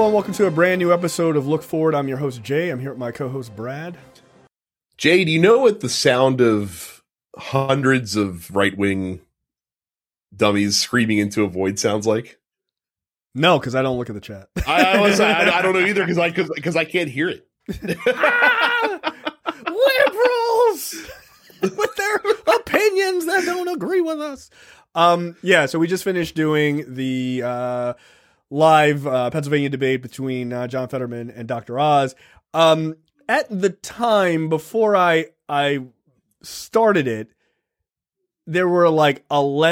everyone. Welcome to a brand new episode of Look Forward. I'm your host, Jay. I'm here with my co-host, Brad. Jay, do you know what the sound of hundreds of right-wing dummies screaming into a void sounds like? No, because I don't look at the chat. I don't know either because I can't hear it. Liberals with their opinions that don't agree with us. So we just finished doing the live Pennsylvania debate between John Fetterman and Dr. Oz. At the time, before I started it, there were like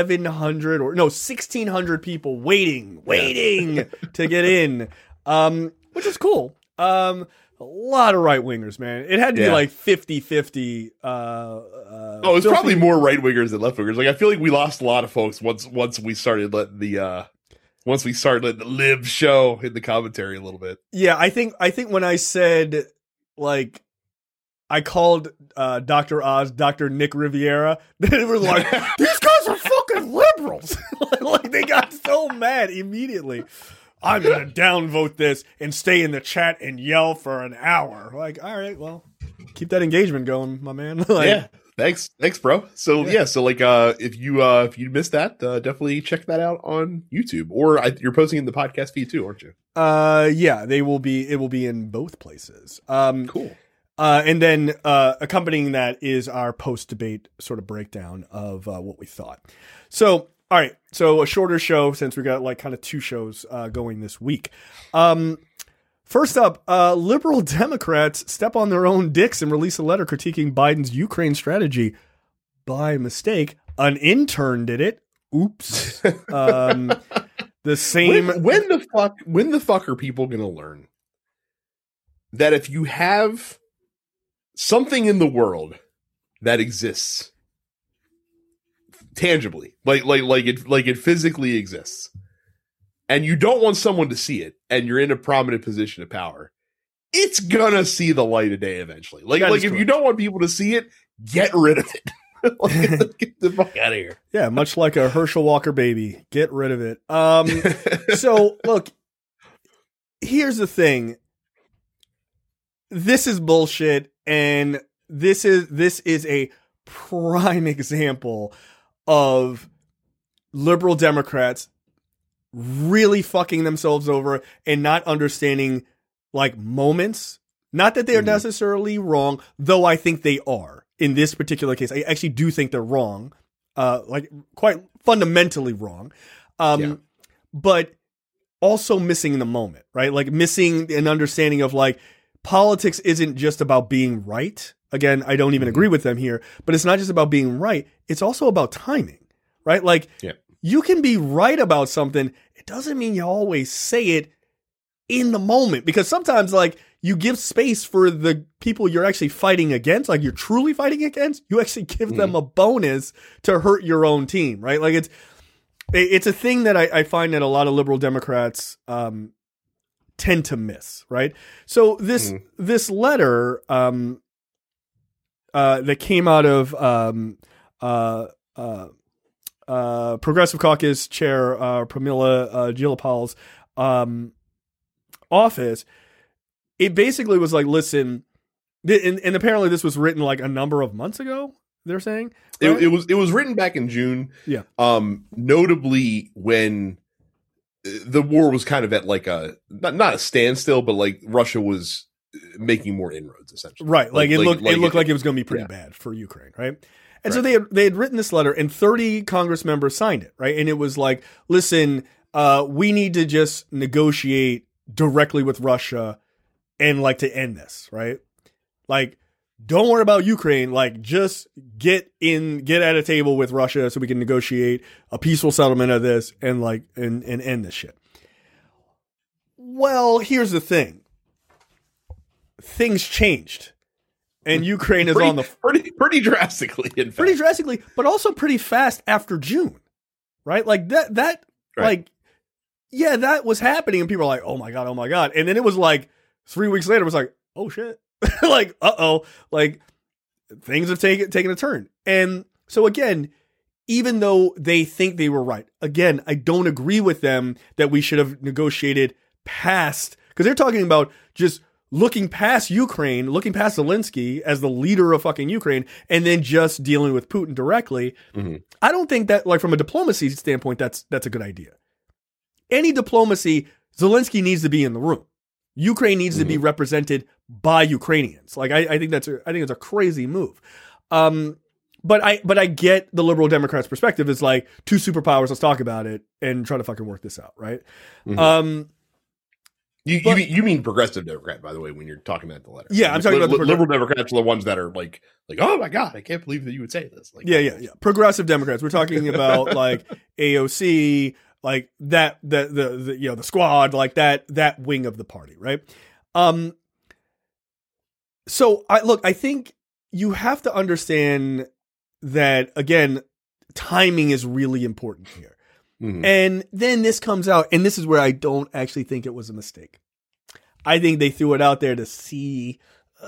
1,600 people waiting to get in, which is cool. A lot of right-wingers, man. It had to be like 50-50. It was probably more right-wingers than left-wingers. Like, I feel like we lost a lot of folks once we started letting the lib show in the commentary a little bit. Yeah, I think when I said, like, I called Dr. Oz Dr. Nick Riviera, they were like, these guys are fucking liberals. Like, they got so mad immediately. I'm going to downvote this and stay in the chat and yell for an hour. Like, all right, well, keep that engagement going, my man. Yeah. Thanks, bro. So if you missed that, definitely check that out on YouTube, or you're posting in the podcast feed too, aren't you? Yeah, it will be in both places. Cool. And then accompanying that is our post-debate sort of breakdown of what we thought. So, all right. So a shorter show since we got like kind of two shows going this week. First up, liberal Democrats step on their own dicks and release a letter critiquing Biden's Ukraine strategy by mistake. An intern did it. Oops. The same. When the fuck are people going to learn that if you have something in the world that exists tangibly, like it physically exists, and you don't want someone to see it, and you're in a prominent position of power, it's gonna see the light of day eventually. Like if you don't want people to see it, get rid of it. Get the fuck out of here. Yeah, much like a Herschel Walker baby, get rid of it. So look, here's the thing. This is bullshit, and this is a prime example of liberal Democrats really fucking themselves over and not understanding like moments. Not that they are necessarily wrong, though I think they are in this particular case. I actually do think they're wrong, like quite fundamentally wrong, but also missing the moment, right? Like missing an understanding of like politics isn't just about being right. Again, I don't even agree with them here, but it's not just about being right. It's also about timing, right? Like you can be right about something. It doesn't mean you always say it in the moment, because sometimes like you give space for the people you're actually fighting against, like you're truly fighting against. You actually give them a bonus to hurt your own team, right? Like it's a thing that I find that a lot of liberal Democrats tend to miss, right? So this letter that came out of Progressive Caucus Chair Pramila Jayapal's office, it basically was like, listen, and apparently this was written like a number of months ago, they're saying. Right? It was written back in June. Yeah. Notably when the war was kind of at like a not a standstill, but like Russia was making more inroads essentially. Right. Like it looked like it was going to be pretty bad for Ukraine, right? And so they had written this letter and 30 Congress members signed it, right? And it was like, listen, we need to just negotiate directly with Russia and like to end this, right? Like, don't worry about Ukraine. Like, just get at a table with Russia so we can negotiate a peaceful settlement of this and like and end this shit. Well, here's the thing. Things changed. And Ukraine is on the pretty drastically, in fact. Pretty drastically, but also pretty fast after June, right? Like that, right. Like, yeah, that was happening, and people were like, "Oh my god!" And then it was like 3 weeks later, it was like, "Oh shit!" Like, like things have taken a turn. And so again, even though they think they were right, again, I don't agree with them that we should have negotiated past Because they're talking about just looking past Ukraine, looking past Zelensky as the leader of fucking Ukraine, and then just dealing with Putin directly. Mm-hmm. I don't think that, like, from a diplomacy standpoint, that's a good idea. Any diplomacy, Zelensky needs to be in the room. Ukraine needs to be represented by Ukrainians. Like, I think it's a crazy move. But I get the liberal Democrats' perspective. It's like, two superpowers, let's talk about it and try to fucking work this out, right? Mm-hmm. You mean progressive Democrat, by the way, when you're talking about the letter. Yeah, I'm talking about the liberal Democrats are the ones that are like, oh my God, I can't believe that you would say this. Like, yeah. Progressive Democrats. We're talking about like AOC, like that, the squad, like that wing of the party, right? So I think you have to understand that, again, timing is really important here. Mm-hmm. And then this comes out, and this is where I don't actually think it was a mistake. I think they threw it out there to see,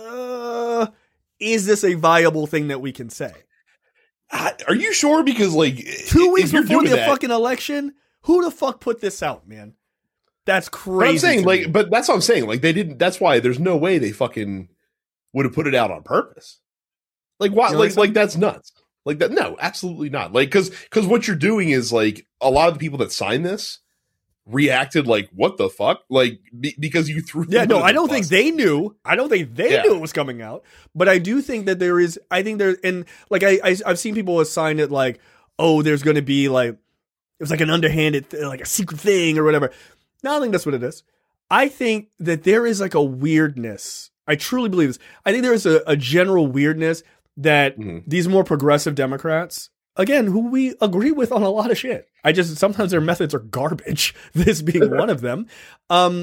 is this a viable thing that we can say? Are you sure? Because, like, 2 weeks before the fucking election, who the fuck put this out, man? That's crazy. But I'm saying, like, but that's what I'm saying. Like, they didn't. That's why there's no way they fucking would have put it out on purpose. Like, why? Like that's nuts. Like that? No, absolutely not. Like, because what you're doing is, like, a lot of the people that signed this reacted like, what the fuck? Like, because you threw. Yeah, no, I don't think they knew. I don't think they knew it was coming out. But I do think that there is. I think there, and like I've seen people assign it like, oh, there's going to be like, it was like an underhanded, like a secret thing or whatever. No, I don't think that's what it is. I think that there is like a weirdness. I truly believe this. I think there is a general weirdness that these more progressive Democrats, again, who we agree with on a lot of shit. Sometimes their methods are garbage, this being one of them. I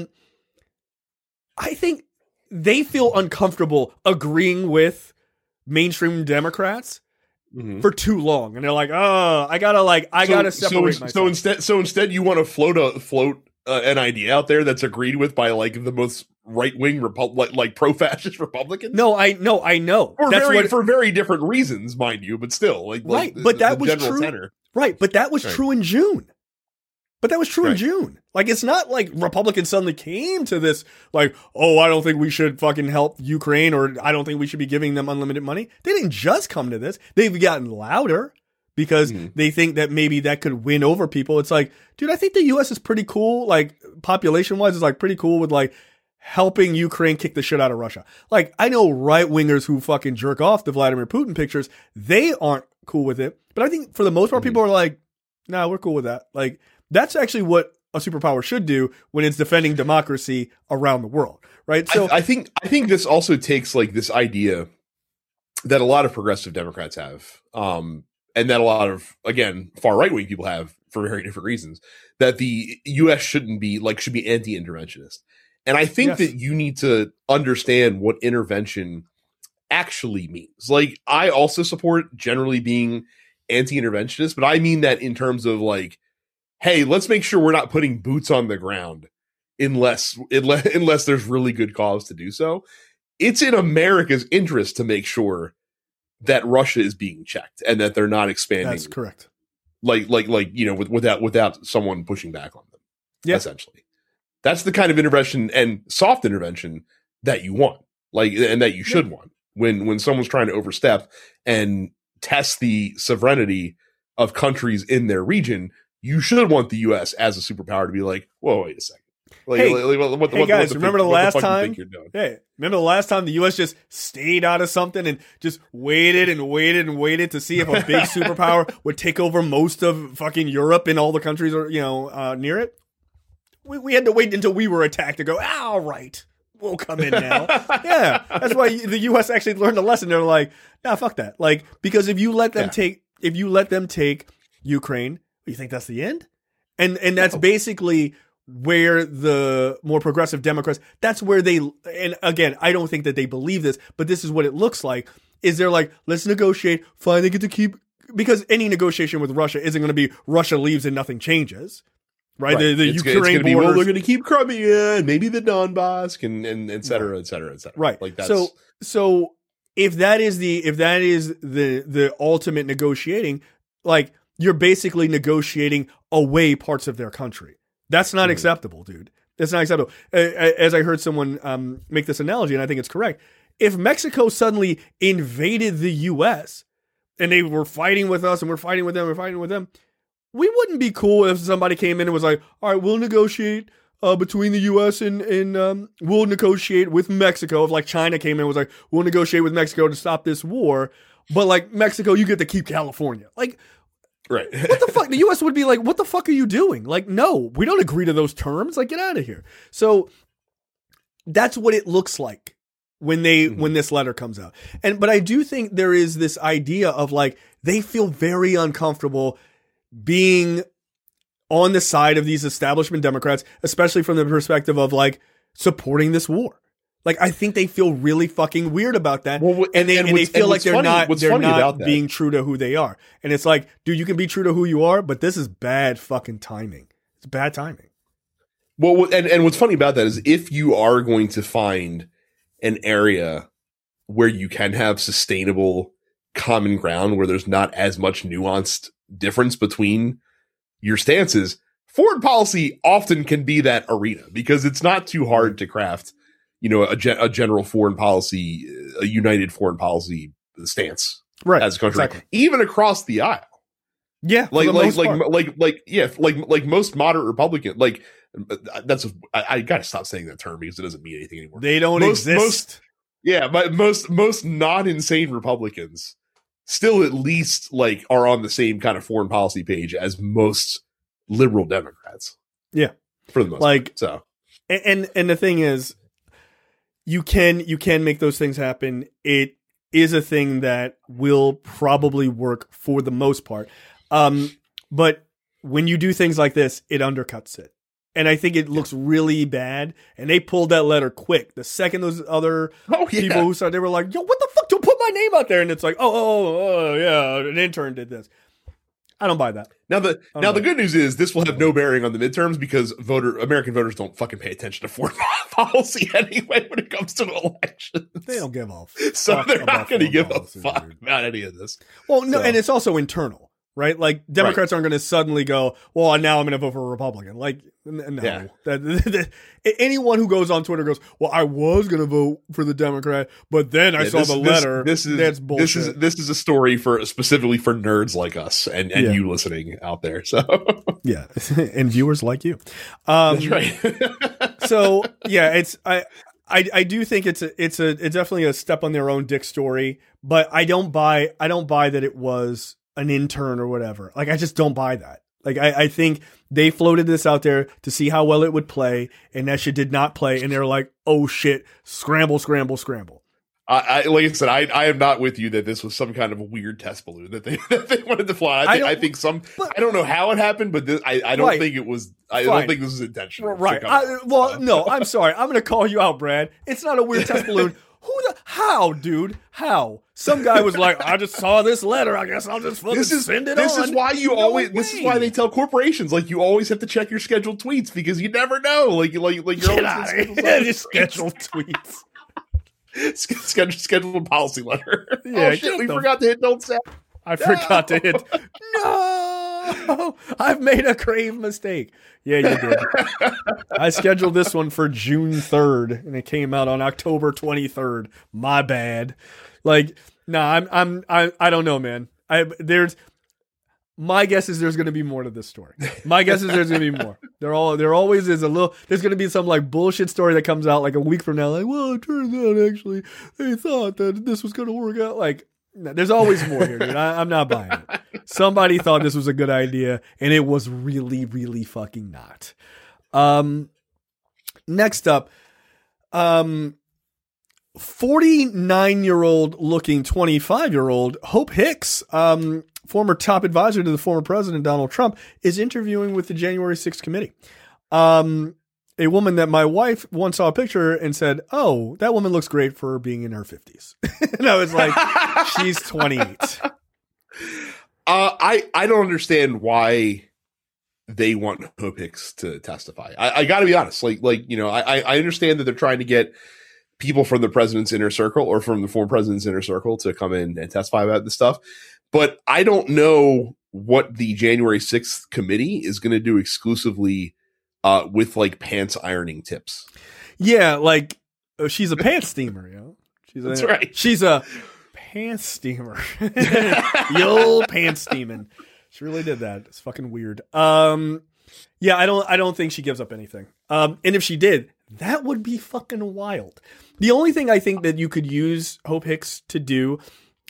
think they feel uncomfortable agreeing with mainstream Democrats for too long. And they're like, oh, I gotta separate myself. So instead you want to float an idea out there that's agreed with by like the most right-wing like pro-fascist Republicans. No, I know. For very different reasons, mind you, but still, like, right. But that was true. Tenor. Right, but that was true in June. In June. Like, it's not like Republicans suddenly came to this like, oh, I don't think we should fucking help Ukraine, or I don't think we should be giving them unlimited money. They didn't just come to this. They've gotten louder because they think that maybe that could win over people. It's like, dude, I think the U.S. is pretty cool. Like, population-wise, is like pretty cool with like helping Ukraine kick the shit out of Russia. Like, I know right-wingers who fucking jerk off the Vladimir Putin pictures. They aren't cool with it. But I think for the most part, people are like, nah, we're cool with that. Like, that's actually what a superpower should do when it's defending democracy around the world, right? So I think this also takes like this idea that a lot of progressive Democrats have, and that a lot of, again, far right-wing people have for very different reasons, that the U.S. should be anti-interventionist. And I think that you need to understand what intervention actually means. Like, I also support generally being anti-interventionist, but I mean that in terms of like, hey, let's make sure we're not putting boots on the ground unless there's really good cause to do so. It's in America's interest to make sure that Russia is being checked and that they're not expanding. That's correct. Like without someone pushing back on them. Yeah. Essentially. That's the kind of intervention and soft intervention that you want, like, and that you should want when someone's trying to overstep and test the sovereignty of countries in their region. You should want the U.S. as a superpower to be like, whoa, wait a second. Like, hey guys, remember the last time? Hey, remember the last time the U.S. just stayed out of something and just waited and waited and waited to see if a big superpower would take over most of fucking Europe and all the countries, near it? We had to wait until we were attacked to go, all right, we'll come in now. Yeah, that's why the U.S. actually learned a lesson. They're like, nah, fuck that. Like, because if you let them take Ukraine, you think that's the end? And that's basically where the more progressive Democrats, that's where they, and again, I don't think that they believe this, but this is what it looks like, is they're like, let's negotiate, fine, they get to keep, because any negotiation with Russia isn't going to be Russia leaves and nothing changes. Right. The Ukraine borders. Well, they're going to keep Crimea and maybe the Donbass and et cetera, et cetera, et cetera. Right. Like that's so if that is the ultimate negotiating, like, you're basically negotiating away parts of their country. That's not acceptable, dude. It's not acceptable. As I heard someone make this analogy, and I think it's correct. If Mexico suddenly invaded the U.S. and they were fighting with us and we're fighting with them, we wouldn't be cool if somebody came in and was like, all right, we'll negotiate between the U.S. and we'll negotiate with Mexico. If like China came in and was like, we'll negotiate with Mexico to stop this war. But like Mexico, you get to keep California. Like, right. What the fuck? The U.S. would be like, what the fuck are you doing? Like, no, we don't agree to those terms. Like, get out of here. So that's what it looks like when this letter comes out. But I do think there is this idea of like, they feel very uncomfortable being on the side of these establishment Democrats, especially from the perspective of like supporting this war. Like, I think they feel really fucking weird about that. Well, and they feel like they're not being true to who they are. And it's like, dude, you can be true to who you are, but this is bad fucking timing. It's bad timing. Well, and what's funny about that is if you are going to find an area where you can have sustainable common ground, where there's not as much nuanced difference between your stances, foreign policy often can be that arena because it's not too hard to craft, a general foreign policy, a united foreign policy stance, right, as a country, exactly. Even across the aisle. Yeah, like most moderate Republican, I gotta stop saying that term because it doesn't mean anything anymore. They don't exist. But most not insane Republicans still at least like are on the same kind of foreign policy page as most liberal Democrats. Yeah, for the most part. So, and the thing is, you can make those things happen. It is a thing that will probably work for the most part. But when you do things like this, it undercuts it. And I think it looks really bad. And they pulled that letter quick. The second those other people who started, they were like, yo, what the fuck? Don't put my name out there. And it's like, oh, yeah, an intern did this. I don't buy that. Now the good news is this will have no bearing on the midterms because American voters don't fucking pay attention to foreign policy anyway when it comes to elections. They don't give a fuck. So they're not going to give a fuck about any of this. Well, no, and it's also internal, right? Like Democrats aren't going to suddenly go, well, now I'm going to vote for a Republican. Like, no. Yeah. Anyone who goes on Twitter goes, well, I was going to vote for the Democrat, but then I saw the letter. That's bullshit. This is a story specifically for nerds like us and you listening out there. So yeah, and viewers like you. That's right. So yeah, I do think it's definitely a step on their own dick story, but I don't buy that it was an intern or whatever. Like, I just don't buy that. Like, I think they floated this out there to see how well it would play, and that shit did not play. And they're like, oh shit, scramble. Like I said, I am not with you that this was some kind of a weird test balloon that they wanted to fly. I don't know how it happened, but I don't think it was. I don't think this was intentional. Right. No, I'm sorry. I'm going to call you out, Brad. It's not a weird test balloon. How, dude? How? Some guy was like, I just saw this letter. I guess I'll just fucking send it on. This is why this is why they tell corporations, like, you always have to check your scheduled tweets because you never know. Like you're always just scheduled tweets. Scheduled policy letter. Yeah, oh shit, we forgot to hit don't send. I forgot to hit. No, I've made a grave mistake. Yeah, you did. I scheduled this one for June 3rd, and it came out on October 23rd. My bad. Like, I don't know, man. My guess is there's going to be more to this story. My guess is there's going to be more. There always is there's going to be some like bullshit story that comes out like a week from now. Like, well, it turns out actually they thought that this was going to work out. Like, no, there's always more here, dude. I'm not buying it. Somebody thought this was a good idea, and it was really, really fucking not. Next up, 49-year-old looking 25-year-old Hope Hicks, former top advisor to the former president, Donald Trump, is interviewing with the January 6th committee. A woman that my wife once saw a picture and said, oh, that woman looks great for being in her 50s. And I was like, she's 28. I don't understand why they want Hope Hicks to testify. I got to be honest. I understand that they're trying to get people from the president's inner circle or from the former president's inner circle to come in and testify about this stuff. But I don't know what the January 6th committee is going to do exclusively with like pants ironing tips. Yeah, like she's a pants steamer, you know. That's right. She's a pants steamer. Yo, pants steaming. She really did that. It's fucking weird. Yeah, I don't think she gives up anything. And if she did, that would be fucking wild. The only thing I think that you could use Hope Hicks to do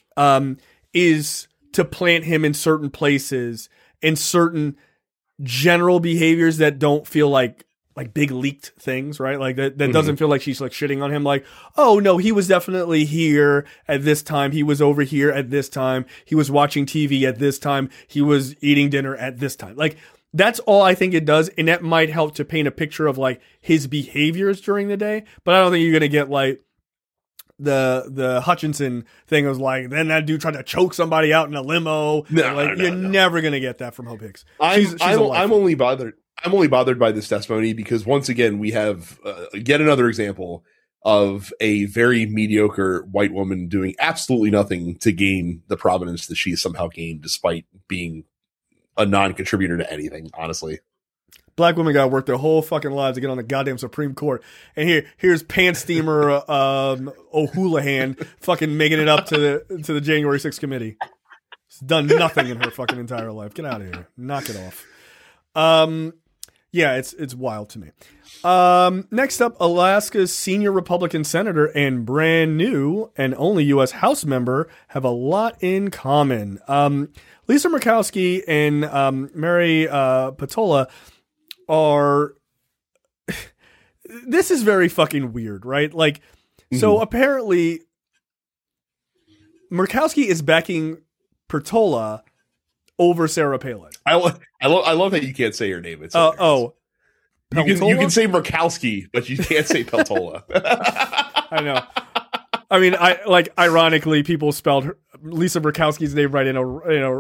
is to plant him in certain places and certain general behaviors that don't feel like big leaked things, right? Like that doesn't feel like she's like shitting on him. Like, oh no, he was definitely here at this time. He was over here at this time. He was watching TV at this time. He was eating dinner at this time. Like, that's all I think it does. And that might help to paint a picture of like his behaviors during the day. But I don't think you're going to get like the Hutchinson thing was like, then that dude tried to choke somebody out in a limo. You're never going to get that from Hope Hicks. I'm only bothered by this testimony because once again, we have yet another example of a very mediocre white woman doing absolutely nothing to gain the prominence that she somehow gained despite being a non-contributor to anything, honestly. Black women got to work their whole fucking lives to get on the goddamn Supreme Court. And here's pants steamer O'Houlihan fucking making it up to the January 6th committee. She's done nothing in her fucking entire life. Get out of here. Knock it off. Yeah, it's wild to me. Next up, Alaska's senior Republican senator and brand new and only U.S. House member have a lot in common. Lisa Murkowski and Mary Peltola are... This is very fucking weird, right? Like, so apparently Murkowski is backing Peltola over Sarah Palin. I love that you can't say her name. It's you can say Murkowski, but you can't say Peltola. I know. I mean, ironically, people spelled Lisa Murkowski's name right in a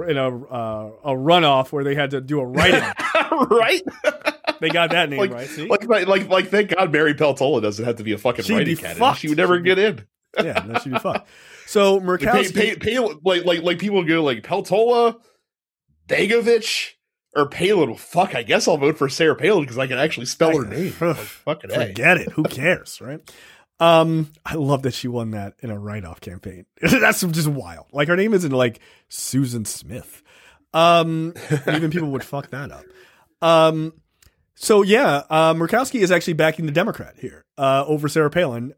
runoff where they had to do a write-in. Right? They got that name right. See? Like, thank God Mary Peltola doesn't have to be a fucking writing candidate. She would never get in. Yeah, that should be fucked. So Murkowski, like people go like Peltola, Begovic, or Palin. Well, fuck, I guess I'll vote for Sarah Palin because I can actually spell her name. Like, fucking forget it. Who cares, right? I love that she won that in a write-off campaign. That's just wild. Like, her name isn't like Susan Smith. Even people would fuck that up. So yeah, Murkowski is actually backing the Democrat here, over Sarah Palin.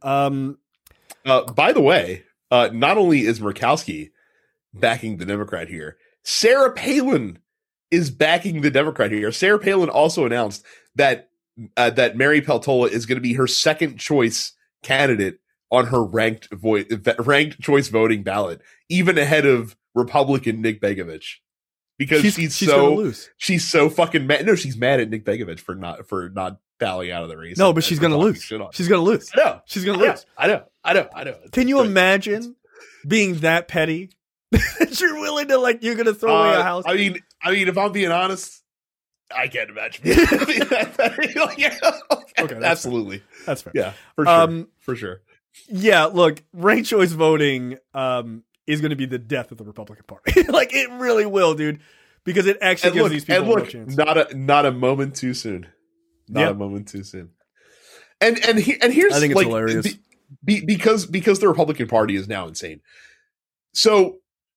By the way, not only is Murkowski backing the Democrat here, Sarah Palin is backing the Democrat here. Sarah Palin also announced that Mary Peltola is going to be her second choice candidate on her ranked choice voting ballot, even ahead of Republican Nick Begovic, because she's so fucking mad. No, she's mad at Nick Begovic for not bowing out of the race. No, but she's gonna lose. She's gonna lose. I know. She's gonna lose. I know. Can you imagine being that petty that you're willing to you're gonna throw away a house? I mean, if I'm being honest, I can't imagine being that petty. Okay, absolutely. Fair. That's fair. Yeah, for sure. Yeah, look, ranked choice voting is going to be the death of the Republican Party. Like, it really will, dude, because it actually gives these people a chance. Not a moment too soon. Not a moment too soon. And here's, I think it's hilarious because the Republican Party is now insane. So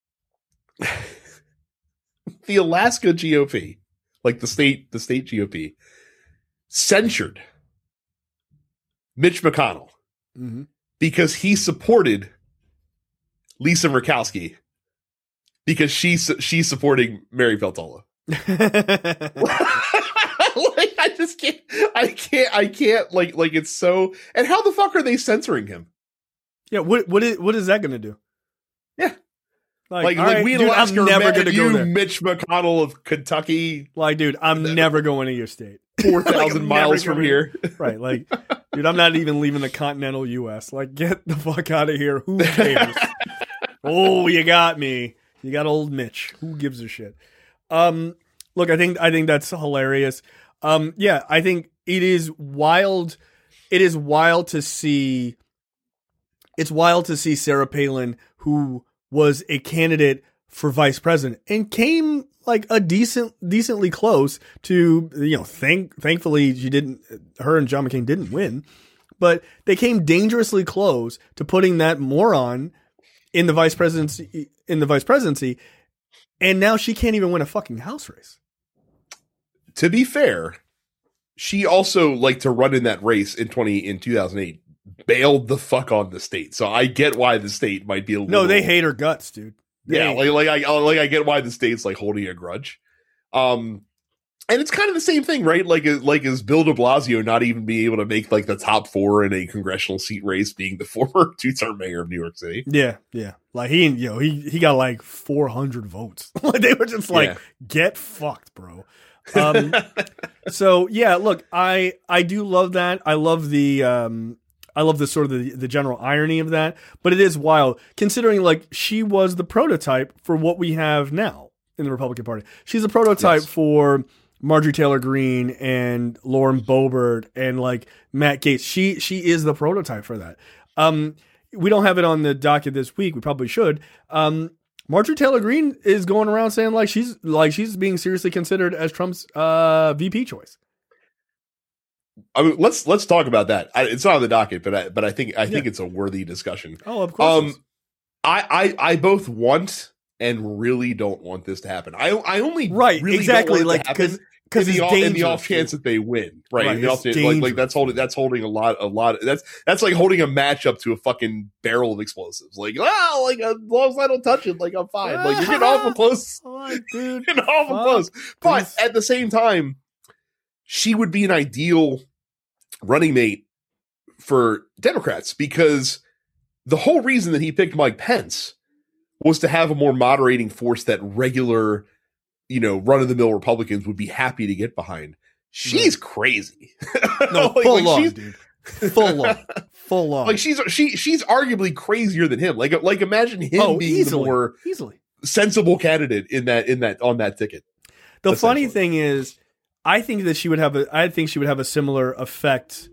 the Alaska GOP, like the state GOP, censured Mitch McConnell because he supported Lisa Murkowski because she's supporting Mary Peltola. I can't like it's so. And how the fuck are they censoring him? Yeah, what is that going to do? Yeah. Like right, we dude, I'm never going to go there. Mitch McConnell of Kentucky. Like, dude, I'm never going to your state. 4,000 miles from here. Right. Like, dude, I'm not even leaving the continental U.S. Like, get the fuck out of here. Who cares? Oh, you got me. You got old Mitch. Who gives a shit? Look, I think that's hilarious. Yeah, I think it is wild. It is wild to see. It's wild to see Sarah Palin, who was a candidate for vice president and came like decently close to, thankfully her and John McCain didn't win, but they came dangerously close to putting that moron in the vice presidency, and now she can't even win a fucking House race. To be fair, she also, like, to run in that race in 2008, bailed the fuck on the state. So I get why the state might be a little... No, they hate her guts, dude. I get why the state's like holding a grudge. And it's kind of the same thing, right? Like is Bill de Blasio not even being able to make like the top 4 in a congressional seat race, being the former 2-term mayor of New York City? Yeah. Like he got like 400 votes. Like they were just like, get fucked, bro. So yeah, look, I do love that. I love the sort of the general irony of that, but it is wild considering like she was the prototype for what we have now in the Republican Party. She's a prototype for Marjorie Taylor Greene and Lauren Boebert and like Matt Gaetz. She is the prototype for that. We don't have it on the docket this week. We probably should. Marjorie Taylor Greene is going around saying like she's being seriously considered as Trump's VP choice. I mean, let's talk about that. It's not on the docket, but I think it's a worthy discussion. Oh, of course. I both want and really don't want this to happen. I only really exactly don't want like because in the off chance that they win, right? Like that's holding a lot. That's like holding a match up to a fucking barrel of explosives. Like, as long as I don't touch it, like I'm fine. Like you're getting awful close, dude. Getting awful close. But at the same time, she would be an ideal running mate for Democrats because the whole reason that he picked Mike Pence was to have a more moderating force that regular, run-of-the-mill Republicans would be happy to get behind. She's crazy. No, full on, dude. Full on. Like she's arguably crazier than him. Like imagine him being the more sensible candidate on that ticket. The funny thing is, I think she would have a similar effect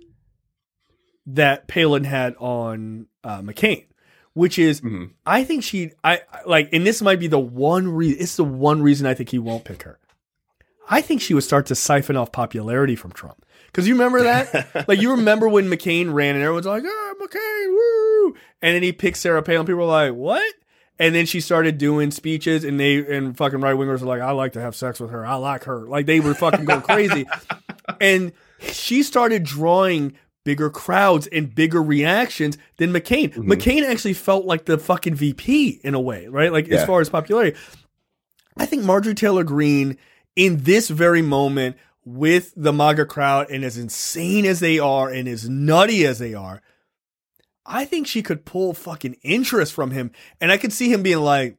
that Palin had on McCain, which is I think and this might be the one reason. It's the one reason I think he won't pick her. I think she would start to siphon off popularity from Trump. Because you remember that? Like you remember when McCain ran and everyone's like, McCain, woo! And then he picked Sarah Palin. People were like, what? And then she started doing speeches and fucking right wingers were like, I like to have sex with her. I like her. Like they were fucking going crazy. And she started drawing bigger crowds and bigger reactions than McCain. Mm-hmm. McCain actually felt like the fucking VP in a way, right? Like as far as popularity. I think Marjorie Taylor Greene in this very moment with the MAGA crowd and as insane as they are and as nutty as they are, I think she could pull fucking interest from him. And I could see him being like,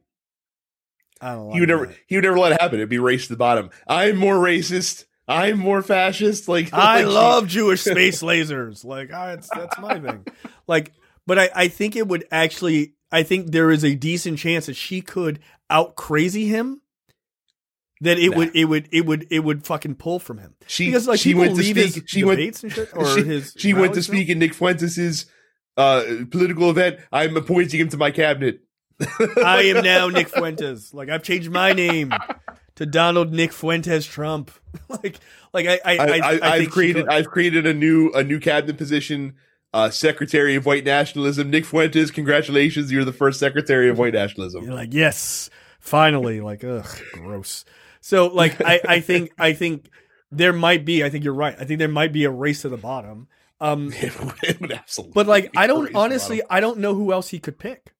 I don't know. He would never let it happen. It'd be race to the bottom. I'm more racist. I'm more fascist. I love Jewish space lasers. Like, that's my thing. Like, but I think it would actually, I think there is a decent chance that she could out crazy him. That it would fucking pull from him. She went to speak in Nick Fuentes' political event. I'm appointing him to my cabinet. I am now Nick Fuentes. Like I've changed my name to Donald Nick Fuentes Trump. I've created a new cabinet position. Secretary of White Nationalism, Nick Fuentes. Congratulations, you're the first Secretary of White Nationalism. You're like, yes, finally. Like, ugh, gross. So, like, I think there might be. I think you're right. I think there might be a race to the bottom. It would absolutely. But like, I don't know who else he could pick.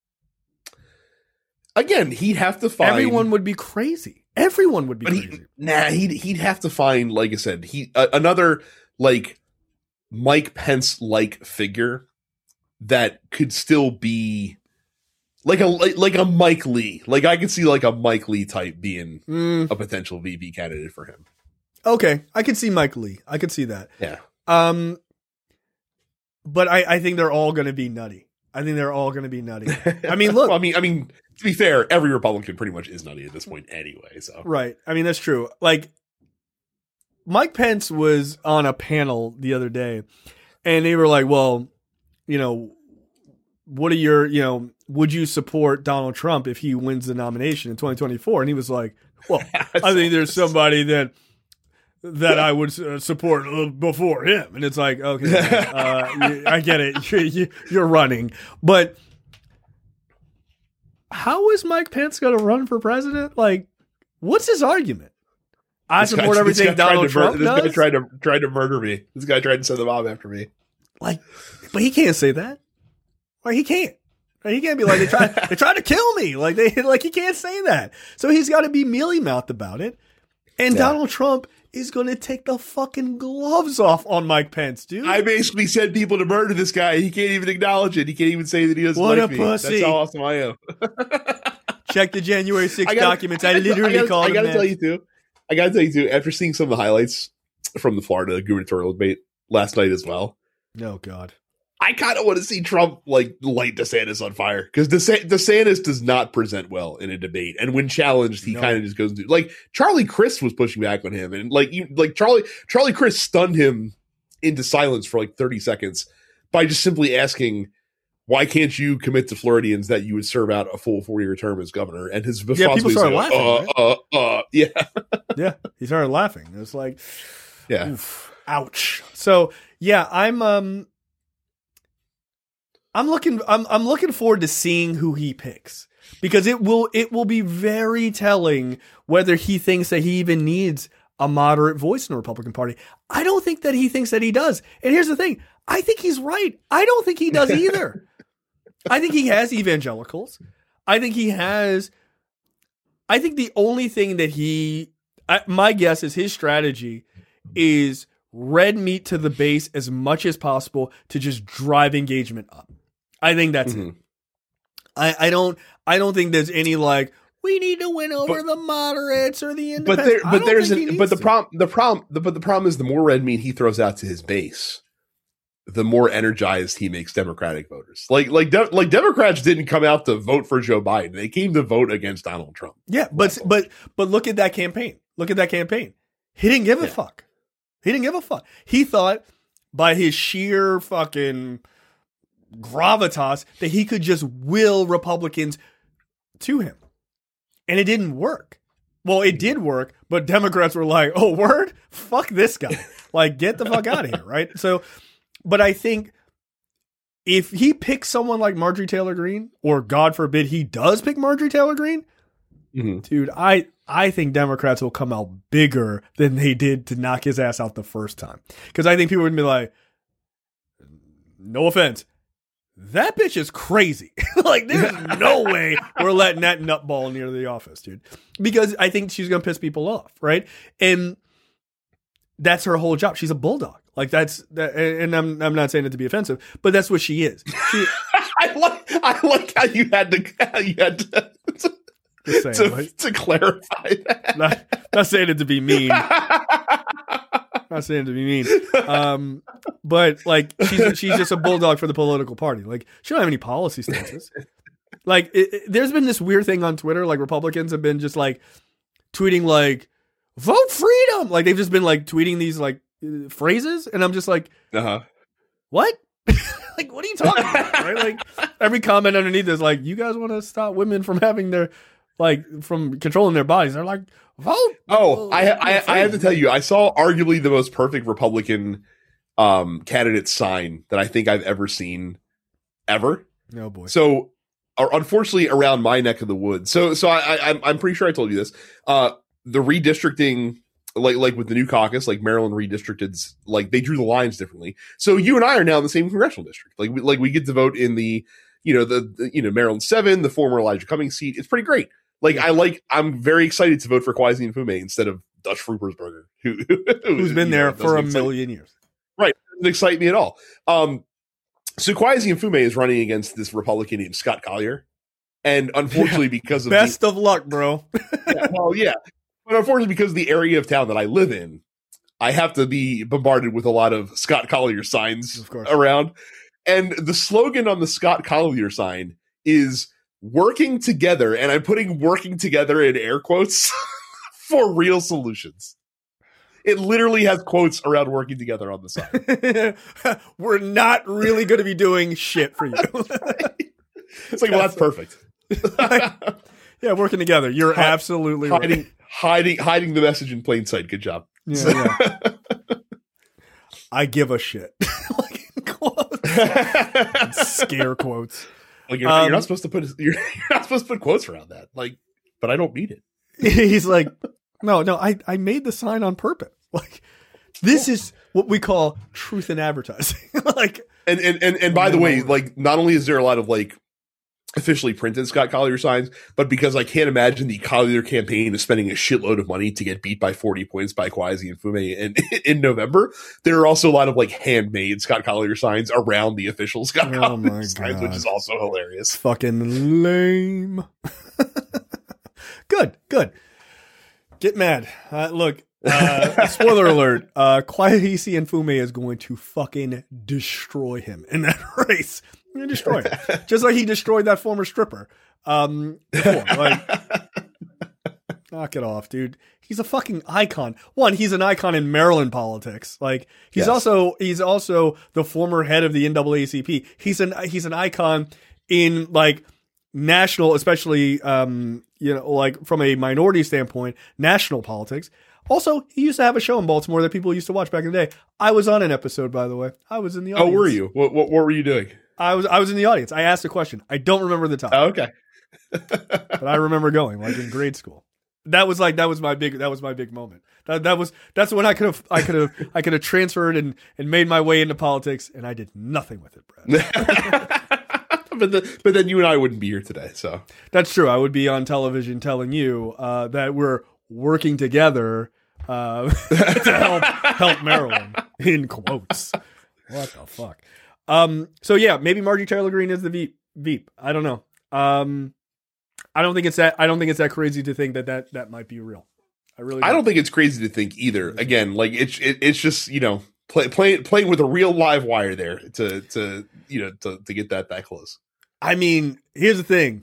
Again, he'd have to find. Everyone would be crazy. Everyone would be crazy. He'd have to find, like I said, another like Mike Pence like figure that could still be like a Mike Lee. Like I could see like a Mike Lee type being a potential VP candidate for him. Okay, I could see Mike Lee. I could see that. Yeah. But I think they're all going to be nutty. I mean, look. I mean, to be fair, every Republican pretty much is nutty at this point anyway. So right. I mean, that's true. Like Mike Pence was on a panel the other day, and they were like, "Well, what are your, would you support Donald Trump if he wins the nomination in 2024? And he was like, well, I think there's somebody that I would support before him. And it's like, okay, I get it. You're running. But how is Mike Pence going to run for president? Like, what's his argument? I support everything Donald Trump does? This guy tried to murder me. This guy tried to send the bomb after me. Like, but he can't say that. Like, he can't. He can't be like, they tried to kill me. Like, he can't say that. So he's got to be mealy-mouthed about it. And Donald Trump is going to take the fucking gloves off on Mike Pence, dude. I basically sent people to murder this guy. He can't even acknowledge it. He can't even say that he doesn't like me. Pussy. That's how awesome I am. Check the January 6th documents. I literally called him. I gotta tell you too, after seeing some of the highlights from the Florida gubernatorial debate last night as well. Oh, God. I kind of want to see Trump light DeSantis on fire, because DeSantis does not present well in a debate, and when challenged, he kind of just goes into, like, Charlie Crist was pushing back on him, and Charlie Crist stunned him into silence for like 30 seconds by just simply asking, "Why can't you commit to Floridians that you would serve out a full 4-year term as governor?" And his response people started laughing. Yeah, he started laughing. It was like, yeah, oof, ouch. So yeah, I'm looking forward to seeing who he picks, because it will be very telling whether he thinks that he even needs a moderate voice in the Republican Party. I don't think that he thinks that he does. And here's the thing. I think he's right. I don't think he does either. I think he has evangelicals. I think the only thing that my guess is his strategy is red meat to the base as much as possible to just drive engagement up. I think that's it. I don't think there's any like, we need to win over the moderates or the independents. But the problem is, the more red meat he throws out to his base, the more energized he makes Democratic voters. Like Democrats didn't come out to vote for Joe Biden; they came to vote against Donald Trump. Yeah, but look at that campaign. He didn't give a fuck. He didn't give a fuck. He thought by his sheer fucking gravitas that he could just will Republicans to him. And it didn't work. Well, it did work, but Democrats were like, "Oh, word? Fuck this guy. Like, get the fuck out of here," right? So, but I think if he picks someone like Marjorie Taylor Greene, or God forbid he does pick Marjorie Taylor Greene, dude, I think Democrats will come out bigger than they did to knock his ass out the first time. Because I think people would be like, no offense, that bitch is crazy. Like, there's no way we're letting that nutball near the office, dude. Because I think she's going to piss people off, right? And that's her whole job. She's a bulldog. Like, that's that, and I'm not saying it to be offensive, but that's what she is. I like how you had to to clarify that. Not saying it to be mean. Not saying to be mean. But like, she's just a bulldog for the political party. Like, she don't have any policy stances. Like, there's been this weird thing on Twitter. Like, Republicans have been just like tweeting like, "Vote freedom." Like, they've just been like tweeting these like phrases, and I'm just like, what? Like, what are you talking about? Right? Like, every comment underneath is like, "You guys want to stop women from having their from controlling their bodies?" They're like, "Vote." Oh, I have to tell you, I saw arguably the most perfect Republican candidate sign that I think I've ever seen, ever. Oh boy. So, unfortunately, around my neck of the woods. So I'm pretty sure I told you this. The redistricting, like with the new caucus, like Maryland redistricted, like they drew the lines differently. So you and I are now in the same congressional district. Like we get to vote in the Maryland 7, the former Elijah Cummings seat. It's pretty great. Like, I'm very excited to vote for Kwasi Mfume instead of Dutch Frupersberger, who's been there for a million years. Right. Doesn't excite me at all. So Kwasi Mfume is running against this Republican named Scott Collier. And unfortunately, because of best of luck, bro. Yeah. But unfortunately, because of the area of town that I live in, I have to be bombarded with a lot of Scott Collier signs around. And the slogan on the Scott Collier sign is "working together," and I'm putting "working together" in air quotes, for real solutions. It literally has quotes around working together on the side. We're not really going to be doing shit for you. It's like, well, that's perfect. Yeah, working together. You're absolutely right. Hiding the message in plain sight. Good job. Yeah. I give a shit. Like in quotes. Scare quotes. Like you're not supposed to put quotes around that. Like, but I don't mean it. He's like, no, I made the sign on purpose. Like, this is what we call truth in advertising. Like, and by the way, like, not only is there a lot of like officially printed Scott Collier signs, but because I can't imagine the Collier campaign is spending a shitload of money to get beat by 40 points by Kwesi and Fume in November, there are also a lot of like handmade Scott Collier signs around the official Scott Collier signs, which is also hilarious. Fucking lame. Good. Get mad. Look, spoiler alert, Kwesi and Fume is going to fucking destroy him in that race. You're going to destroy him. Just like he destroyed that former stripper. Before. Like, knock it off, dude. He's a fucking icon. One, he's an icon in Maryland politics. Like, he's also the former head of the NAACP. He's an icon in like national, especially like from a minority standpoint, national politics. Also, he used to have a show in Baltimore that people used to watch back in the day. I was on an episode, by the way. I was in the audience. Oh, were you? What were you doing? I was in the audience. I asked a question. I don't remember the topic. Oh, okay. But I remember going, like, in grade school. That was my big moment. That's when I could have transferred and made my way into politics, and I did nothing with it, Brad. But then you and I wouldn't be here today, so that's true. I would be on television telling you that we're working together to help Maryland, in quotes. What the fuck? So yeah, maybe Marjorie Taylor Greene is the Veep. I don't know. I don't think it's that crazy to think that might be real. I don't think it's crazy to think either. Again, like it's just, playing with a real live wire there to get that close. I mean, here's the thing.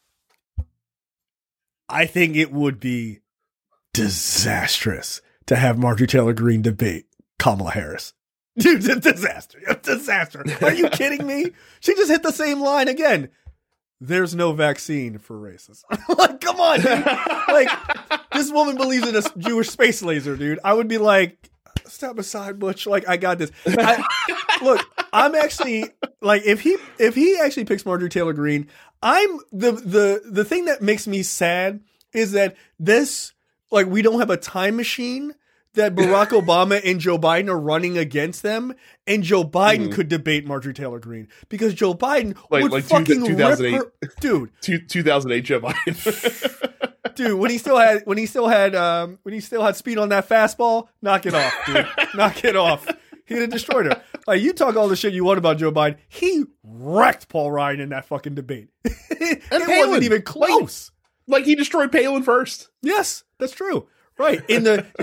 I think it would be disastrous to have Marjorie Taylor Greene debate Kamala Harris. Dude, it's a disaster. Are you kidding me? She just hit the same line again. There's no vaccine for racism. Like, come on, dude. Like, this woman believes in a Jewish space laser, dude. I would be like, step aside, Butch. Like, I got this. Look, I'm actually like, if he actually picks Marjorie Taylor Greene, I'm the thing that makes me sad is that this, like, we don't have a time machine that Barack Obama and Joe Biden are running against them, and Joe Biden could debate Marjorie Taylor Greene because Joe Biden would fucking 2008, rip her, dude. 2008 Joe Biden, dude. When he still had speed on that fastball, knock it off, dude. Knock it off. He'd have destroyed her. Like, you talk all the shit you want about Joe Biden, he wrecked Paul Ryan in that fucking debate. It wasn't even close. Like he destroyed Palin first. Yes, that's true. Right. In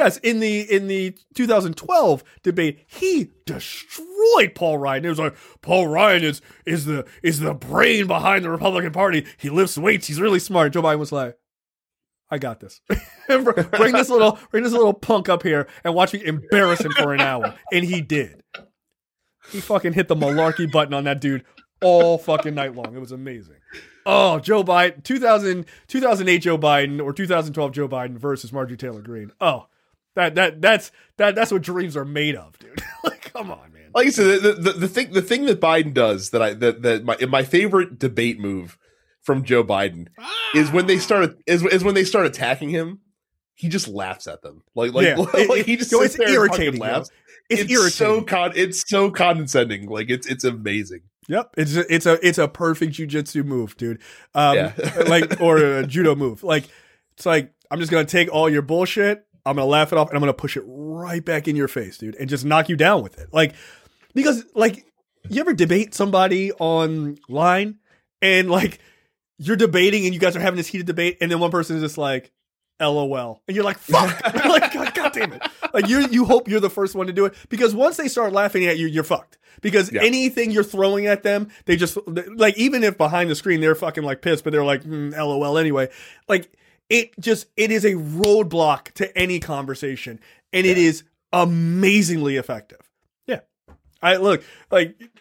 the 2012 debate, he destroyed Paul Ryan. It was like, Paul Ryan is the brain behind the Republican Party. He lifts weights. He's really smart. Joe Biden was like, I got this. bring this little punk up here and watch me embarrass him for an hour. And he did. He fucking hit the malarkey button on that dude all fucking night long. It was amazing. Oh, Joe Biden, 2008 Joe Biden or 2012 Joe Biden versus Marjorie Taylor Greene. Oh, that's what dreams are made of, dude. Like, come on, man. Like I said, the thing that Biden does that my favorite debate move from Joe Biden is when they start attacking him, he just laughs at them. Like he just sits there irritating, and laughs. It's irritating. It's so condescending. Like it's amazing. Yep, it's a perfect jujitsu move, dude. Like, or a judo move. Like, it's like, I'm just gonna take all your bullshit, I'm gonna laugh it off, and I'm gonna push it right back in your face, dude, and just knock you down with it. Like, because like, you ever debate somebody online and like you're debating and you guys are having this heated debate, and then one person is just like, LOL, and you're like, fuck. You're like, God damn it. Like, you hope you're the first one to do it, because once they start laughing at you, you're fucked. Because anything you're throwing at them, they just, like, even if behind the screen they're fucking like pissed, but they're like, LOL anyway. Like, it is a roadblock to any conversation, and it is amazingly effective. Yeah.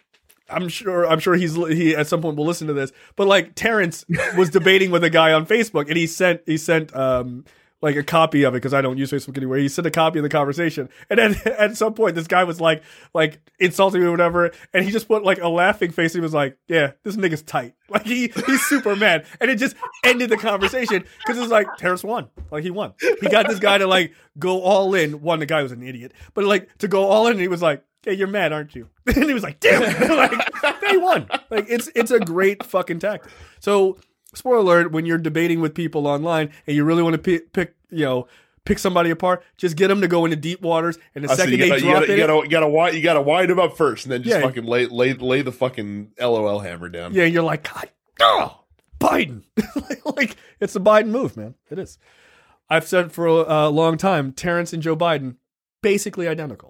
I'm sure he at some point will listen to this, but like Terrence was debating with a guy on Facebook, and he sent like a copy of it, because I don't use Facebook anywhere. He sent a copy of the conversation, and then at some point this guy was like insulting me or whatever, and he just put like a laughing face. He was like, "Yeah, this nigga's tight." Like he's super mad, and it just ended the conversation because it's like Terrence won. Like he won. He got this guy to like go all in. One, the guy was an idiot, but like to go all in, and he was like, "Hey, you're mad, aren't you?" And he was like, "Damn it!" Like they won. Like it's a great fucking tactic. So, spoiler alert: when you're debating with people online and you really want to pick somebody apart, just get them to go into deep waters, and the second they drop it, you gotta wind them up first, and then just fucking lay the fucking LOL hammer down. Yeah, you're like, God, Biden. Like it's the Biden move, man. It is. I've said for a long time, Terrence and Joe Biden basically identical.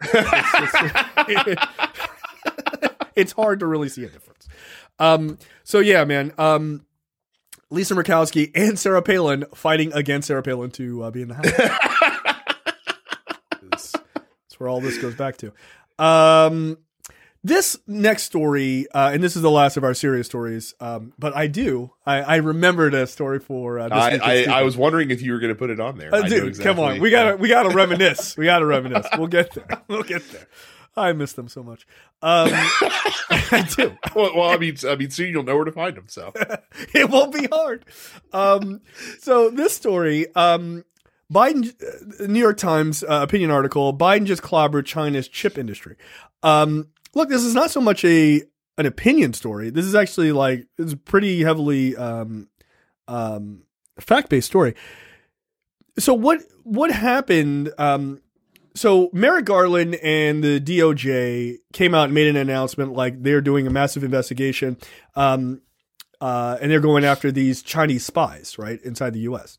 It's hard to really see a difference. So yeah, man. Lisa Murkowski and Sarah Palin fighting against Sarah Palin to be in the House. That's where all this goes back to. This next story, and this is the last of our serious stories, but I remembered a story for this week. I was wondering if you were going to put it on there. Dude, exactly. Come on, we gotta reminisce. We gotta reminisce. We'll get there. I miss them so much. I do. Well, I mean, soon you'll know where to find them. So it won't be hard. So this story, Biden, New York Times opinion article. Biden just clobbered China's chip industry. Look, this is not so much an opinion story. This is actually it's a pretty heavily fact-based story. So what happened? So Merrick Garland and the DOJ came out and made an announcement like they're doing a massive investigation, and they're going after these Chinese spies, right, inside the U.S.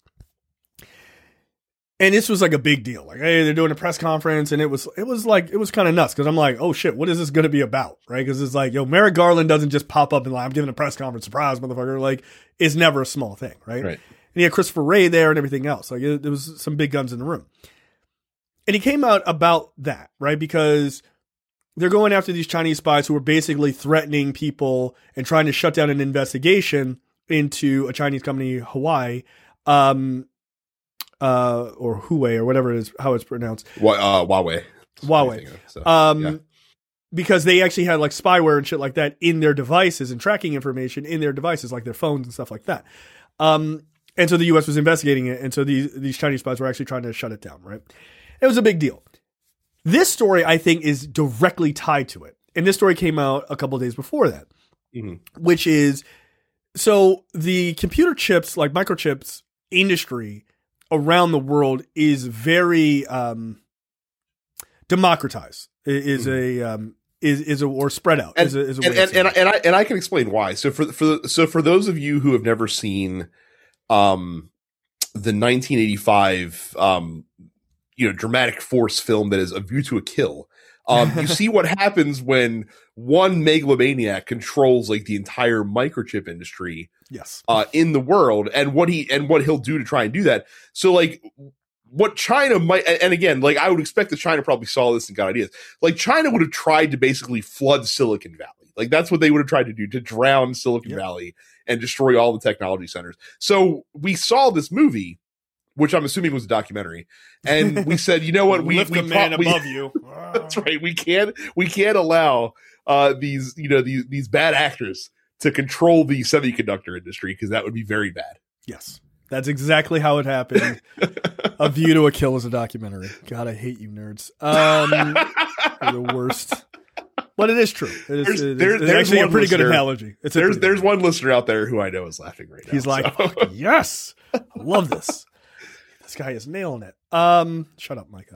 And this was like a big deal. Like, hey, they're doing a press conference, and it was kind of nuts because I'm like, oh shit, what is this going to be about, right? Because it's like, Merrick Garland doesn't just pop up and like, I'm giving a press conference, surprise, motherfucker. Like, it's never a small thing, right? And he had Christopher Wray there and everything else. Like, there was some big guns in the room. And he came out about that, right? Because they're going after these Chinese spies who are basically threatening people and trying to shut down an investigation into a Chinese company, Huawei, or Huawei, or whatever it is, how it's pronounced. Huawei. Because they actually had like spyware and shit like that in their devices and tracking information in their devices, like their phones and stuff like that. And so the U.S. was investigating it. And so these Chinese spies were actually trying to shut it down, right? It was a big deal. This story, I think, is directly tied to it. And this story came out a couple of days before that, which is, so the computer chips, like microchips industry around the world is very democratized, or spread out. And I can explain why. So for those of you who have never seen the 1985 dramatic force film that is A View to a Kill, you see what happens when one megalomaniac controls like the entire microchip industry in the world, and what he'll do to try and do that. So like what China might, and again, like I would expect that China probably saw this and got ideas. Like China would have tried to basically flood Silicon Valley. Like that's what they would have tried to do, to drown Silicon Valley and destroy all the technology centers. So we saw this movie, which I'm assuming was a documentary, and we said, you know what, we lift the man above you. That's right. We can't allow these bad actors to control the semiconductor industry, because that would be very bad. Yes, that's exactly how it happened. A View to a Kill is a documentary. God, I hate you nerds. You're the worst. But it is true. There's actually a pretty good analogy. There's one listener out there who I know is laughing right now. He's like, yes, I love this. This guy is nailing it. Shut up, Micah.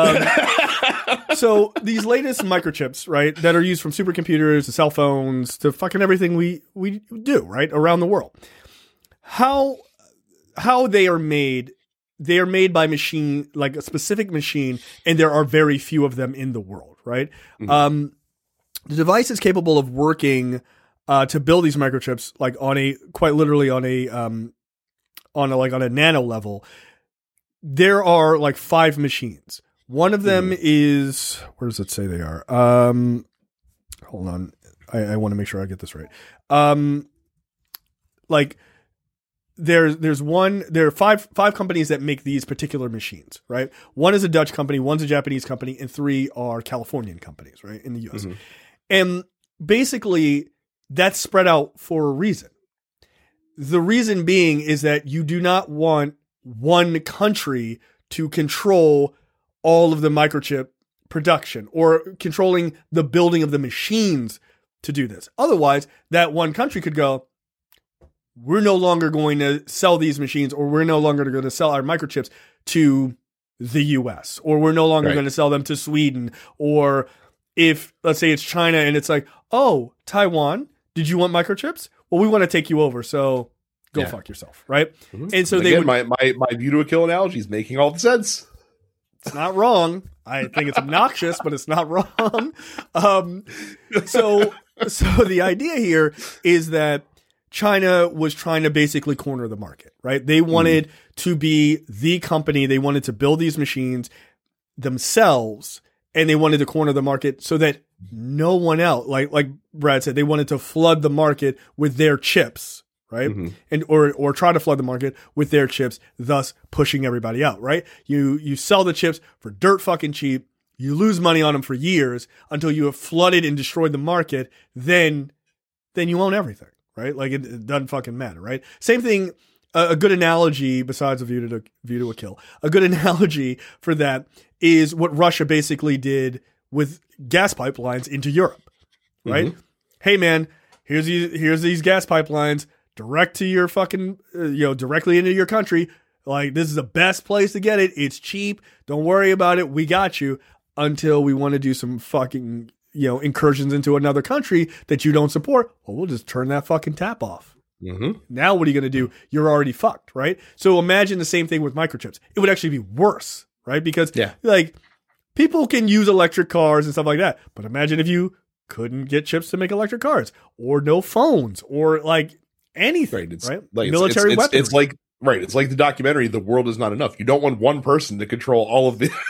So these latest microchips, right, that are used from supercomputers to cell phones to fucking everything we do, right, around the world. How they are made by machine, like a specific machine, and there are very few of them in the world, right? Mm-hmm. The device is capable of working to build these microchips, like quite literally on a nano level. There are like 5 machines. One of them is, where does it say they are? Hold on. I want to make sure I get this right. Like there are five companies that make these particular machines, right? One is a Dutch company, one's a Japanese company, and 3 are Californian companies, right, in the US. Mm-hmm. And basically that's spread out for a reason. The reason being is that you do not want one country to control all of the microchip production or controlling the building of the machines to do this. Otherwise, that one country could go, we're no longer going to sell these machines, or we're no longer going to sell our microchips to the US, or we're no longer going to sell them to Sweden. Or if, let's say it's China and it's like, oh, Taiwan, did you want microchips? Well, we want to take you over. So go fuck yourself. Right. Mm-hmm. And so again, my view to a kill analogy is making all the sense. It's not wrong. I think it's obnoxious, but it's not wrong. So the idea here is that China was trying to basically corner the market, right? They wanted to be the company. They wanted to build these machines themselves, and they wanted to corner the market so that no one else, like Brad said, they wanted to flood the market with their chips, right? Mm-hmm. And or try to flood the market with their chips, thus pushing everybody out, right? You sell the chips for dirt fucking cheap. You lose money on them for years until you have flooded and destroyed the market. Then you own everything. Right? Like it doesn't fucking matter, right? Same thing. A good analogy, besides a view to a kill, a good analogy for that is what Russia basically did with gas pipelines into Europe, right? Mm-hmm. Hey man, here's these gas pipelines direct to your fucking, directly into your country. Like, this is the best place to get it. It's cheap. Don't worry about it. We got you. Until we want to do some fucking incursions into another country that you don't support, well, we'll just turn that fucking tap off. Mm-hmm. Now what are you going to do? You're already fucked, right? So imagine the same thing with microchips. It would actually be worse, right? Because like people can use electric cars and stuff like that. But imagine if you couldn't get chips to make electric cars, or no phones, or like anything, right? Like military weapons. It's like the documentary, The World Is Not Enough. You don't want one person to control all of the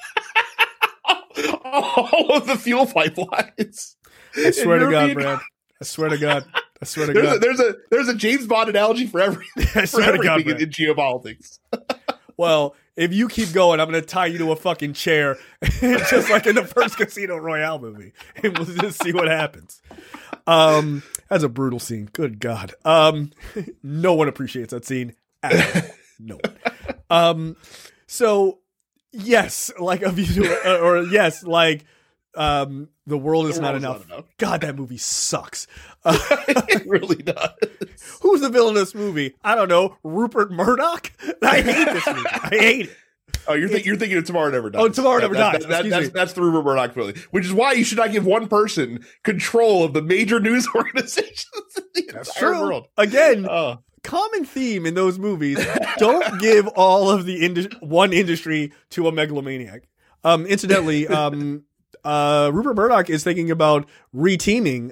all of the fuel pipelines. I swear to God, Brad. I swear to God. God. There's a James Bond analogy for everything. I swear to God, in geopolitics. Well, if you keep going, I'm going to tie you to a fucking chair, just like in the first Casino Royale movie, and we'll just see what happens. That's a brutal scene. Good God. No one appreciates that scene at all. No one. So. Yes, like a view to, or yes, like the world is not enough. God, that movie sucks. It really does. Who's the villain of this movie? I don't know. Rupert Murdoch. I hate this movie. I hate it. Oh, you're thinking of Tomorrow Never Dies. Oh, Tomorrow Never Dies. That's the Rupert Murdoch villain. Which is why you should not give one person control of the major news organizations in the entire world. Again. Common theme in those movies: don't give all of the one industry to a megalomaniac. Incidentally, Rupert Murdoch is thinking about reteaming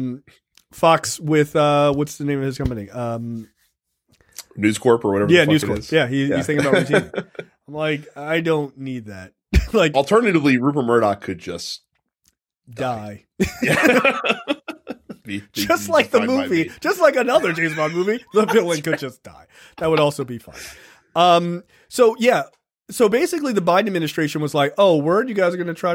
Fox with what's the name of his company? News Corp or whatever. Yeah, News Corp. Yeah, he's thinking about reteaming. I'm like, I don't need that. Like, alternatively, Rupert Murdoch could just die. Yeah. Just like the movie, just like another James Bond movie, the villain could just die. That would also be fun. So basically the Biden administration was like, oh, word, you guys are going to try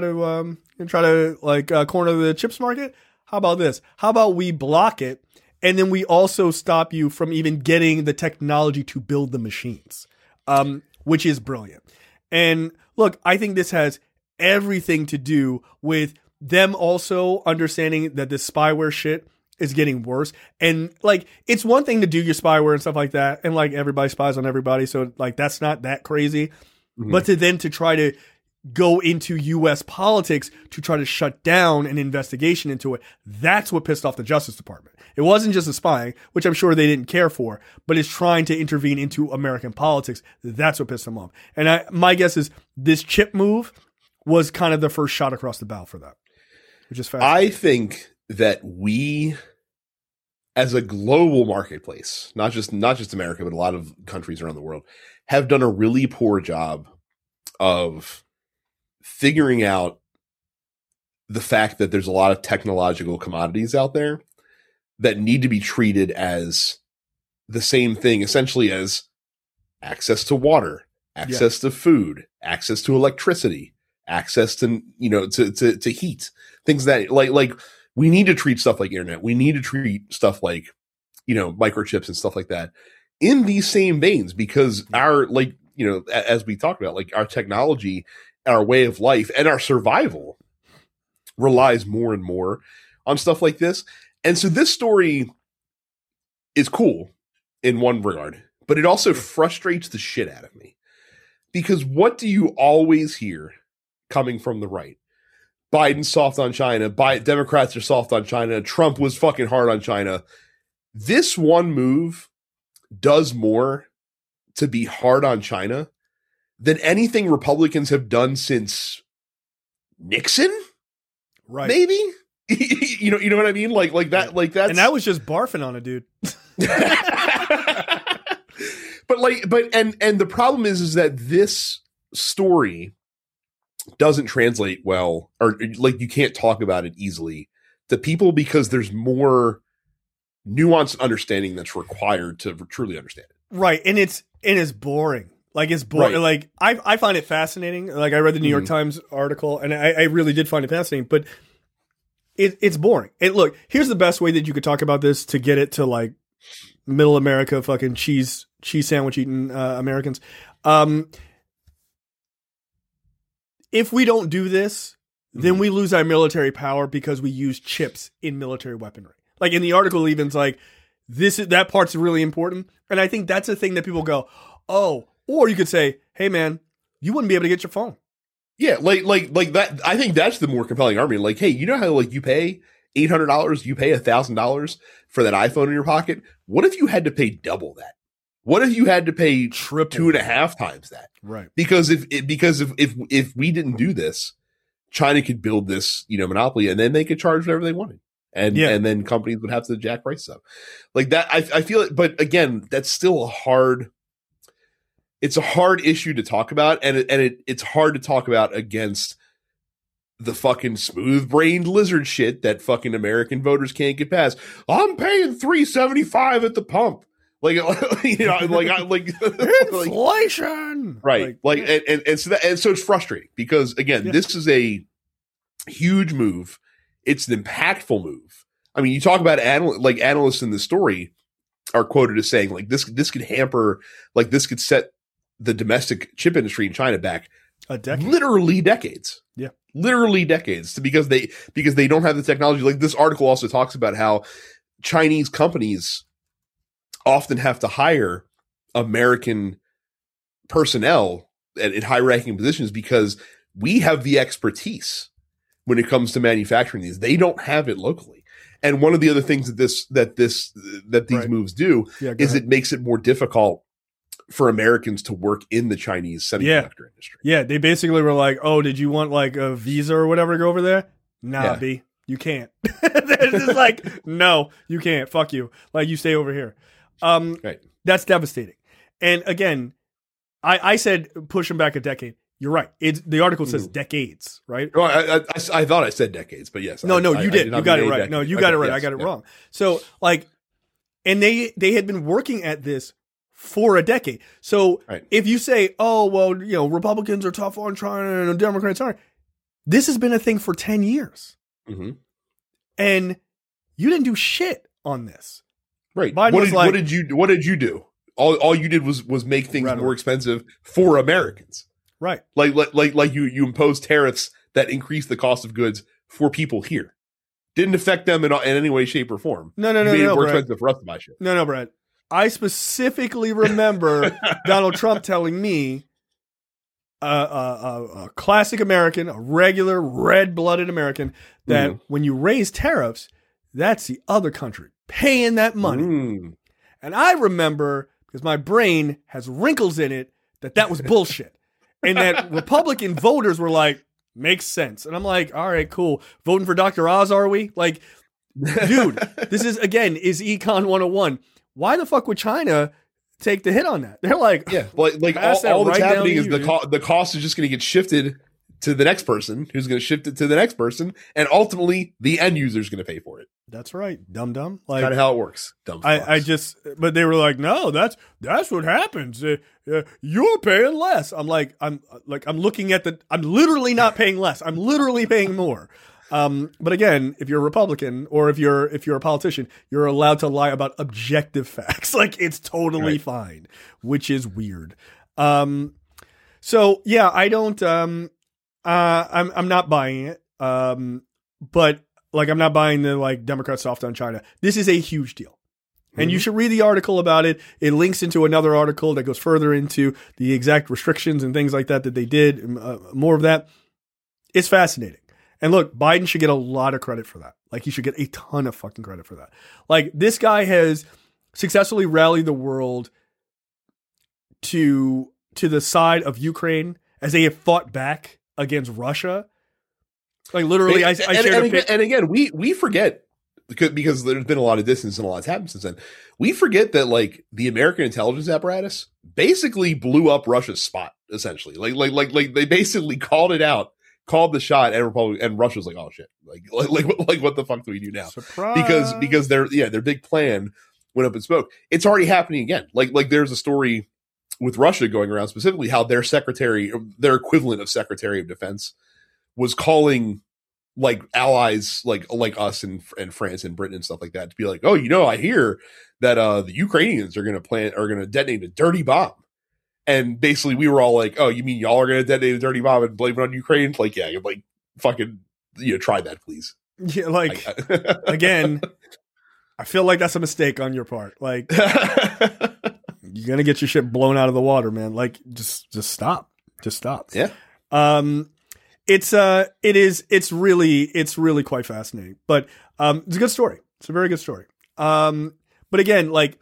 to corner the chips market? How about this? How about we block it, and then we also stop you from even getting the technology to build the machines, which is brilliant. And look, I think this has everything to do with them also understanding that this spyware shit is getting worse. And like, it's one thing to do your spyware and stuff like that, and like everybody spies on everybody, so like that's not that crazy. Mm-hmm. But to try to go into US politics to try to shut down an investigation into it, that's what pissed off the Justice Department. It wasn't just the spying, which I'm sure they didn't care for, but it's trying to intervene into American politics. That's what pissed them off. And my guess is this chip move was kind of the first shot across the bow for that. Which is fascinating. I think that we, as a global marketplace, not just America, but a lot of countries around the world, have done a really poor job of figuring out the fact that there's a lot of technological commodities out there that need to be treated as the same thing, essentially, as access to water, access to food, access to electricity, access to, to heat, things that like we need to treat stuff like internet. We need to treat stuff like, microchips and stuff like that in these same veins, because our, as we talked about, like our technology, our way of life, and our survival relies more and more on stuff like this. And so this story is cool in one regard, but it also frustrates the shit out of me, because what do you always hear coming from the right? Biden's soft on China. Democrats are soft on China. Trump was fucking hard on China. This one move does more to be hard on China than anything Republicans have done since Nixon. Right. Maybe. you know what I mean? Like that, like that. And that was just barfing on a dude. And the problem is that this story doesn't translate well, or like you can't talk about it easily to people, because there's more nuanced understanding that's required to truly understand it. Right. And it's boring. Like, it's boring. Right. Like, I find it fascinating. Like, I read the New York Times article, and I really did find it fascinating, but it's boring. And look, here's the best way that you could talk about this to get it to, like, middle America, fucking cheese sandwich eating Americans. If we don't do this, then we lose our military power because we use chips in military weaponry. Like, in the article, even's like, that part's really important. And I think that's a thing that people go, oh, or you could say, hey man, you wouldn't be able to get your phone. Yeah. Like that. I think that's the more compelling argument. Like, hey, you know how, like, you pay $800, you pay $1,000 for that iPhone in your pocket. What if you had to pay double that? What if you had to pay triple, 2.5 times that? Right. Because if we didn't do this, China could build this, monopoly, and then they could charge whatever they wanted. And then companies would have to jack prices up. Like that, I feel it, but again, that's still it's a hard issue to talk about, and it's hard to talk about against the fucking smooth-brained lizard shit that fucking American voters can't get past. I'm paying $3.75 at the pump. Like, inflation, right? And so it's frustrating, because again, this is a huge move. It's an impactful move. I mean, you talk about analysts in the story are quoted as saying, like, this could hamper, like, this could set the domestic chip industry in China back a decade, literally decades. Yeah, literally decades, because they don't have the technology. Like, this article also talks about how Chinese companies often have to hire American personnel in high-ranking positions because we have the expertise when it comes to manufacturing these. They don't have it locally. And one of the other things that these moves do is it makes it more difficult for Americans to work in the Chinese semiconductor industry. Yeah, they basically were like, "Oh, did you want like a visa or whatever to go over there? Nah, B, you can't." They're just like, "No, you can't. Fuck you. Like, you stay over here." Right. That's devastating. And again, I said push them back a decade. You're right. The article says decades, right? Oh, I thought I said decades, but yes. No, you did. You got it right. No, you got it right. Yes, I got it wrong. So, like, and they had been working at this for a decade. So if you say, oh, well, Republicans are tough on China and Democrats aren't, this has been a thing for 10 years. Mm-hmm. And you didn't do shit on this. Right. What did you do? All you did was make things more expensive for Americans. Right. Like you imposed tariffs that increase the cost of goods for people here. Didn't affect them in any way, shape, or form. No, made it more Brad. expensive for us to buy shit. No, Brad. I specifically remember Donald Trump telling me, a classic American, a regular red-blooded American, that when you raise tariffs, that's the other country paying that money. Mm. And I remember, because my brain has wrinkles in it, that was bullshit. And that Republican voters were like, makes sense. And I'm like, all right, cool. Voting for Dr. Oz, are we? Like, dude, this is Econ 101. Why the fuck would China take the hit on that? They're like, yeah, like all that's happening is the cost is just going to get shifted to the next person, who's going to shift it to the next person, and ultimately the end user is going to pay for it. That's right, dumb. Like, kind of how it works. Dumb. But they were like, no, that's what happens. You're paying less. I'm looking at I'm literally not paying less. I'm literally paying more. But again, if you're a Republican or if you're a politician, you're allowed to lie about objective facts. Like, it's totally fine, which is weird. So yeah, I don't. I'm not buying it. But like, I'm not buying the like Democrats soft on China. This is a huge deal. And you should read the article about it. It links into another article that goes further into the exact restrictions and things like that they did. More of that. It's fascinating. And look, Biden should get a lot of credit for that. Like, he should get a ton of fucking credit for that. Like, this guy has successfully rallied the world to the side of Ukraine as they have fought back against Russia. Like, literally, and again, we forget, because there's been a lot of distance and a lot's happened since then. We forget that, like, the American intelligence apparatus basically blew up Russia's spot, essentially. Like they basically called it out, called the shot, and Russia's like, oh shit, like what the fuck do we do now? Surprise. Because their big plan went up in smoke. It's already happening again. Like there's a story with Russia going around, specifically how their equivalent of Secretary of Defense was calling like allies like us and France and Britain and stuff like that to be like, oh, I hear that the Ukrainians are going to detonate a dirty bomb. And basically we were all like, oh, you mean y'all are going to detonate a dirty bomb and blame it on Ukraine? Like, yeah, like fucking, try that, please. Yeah, like, again, I feel like that's a mistake on your part. Like, you're going to get your shit blown out of the water, man. Like, just stop. Just stop. Yeah. It's really quite fascinating, but it's a good story. It's a very good story. But again, like,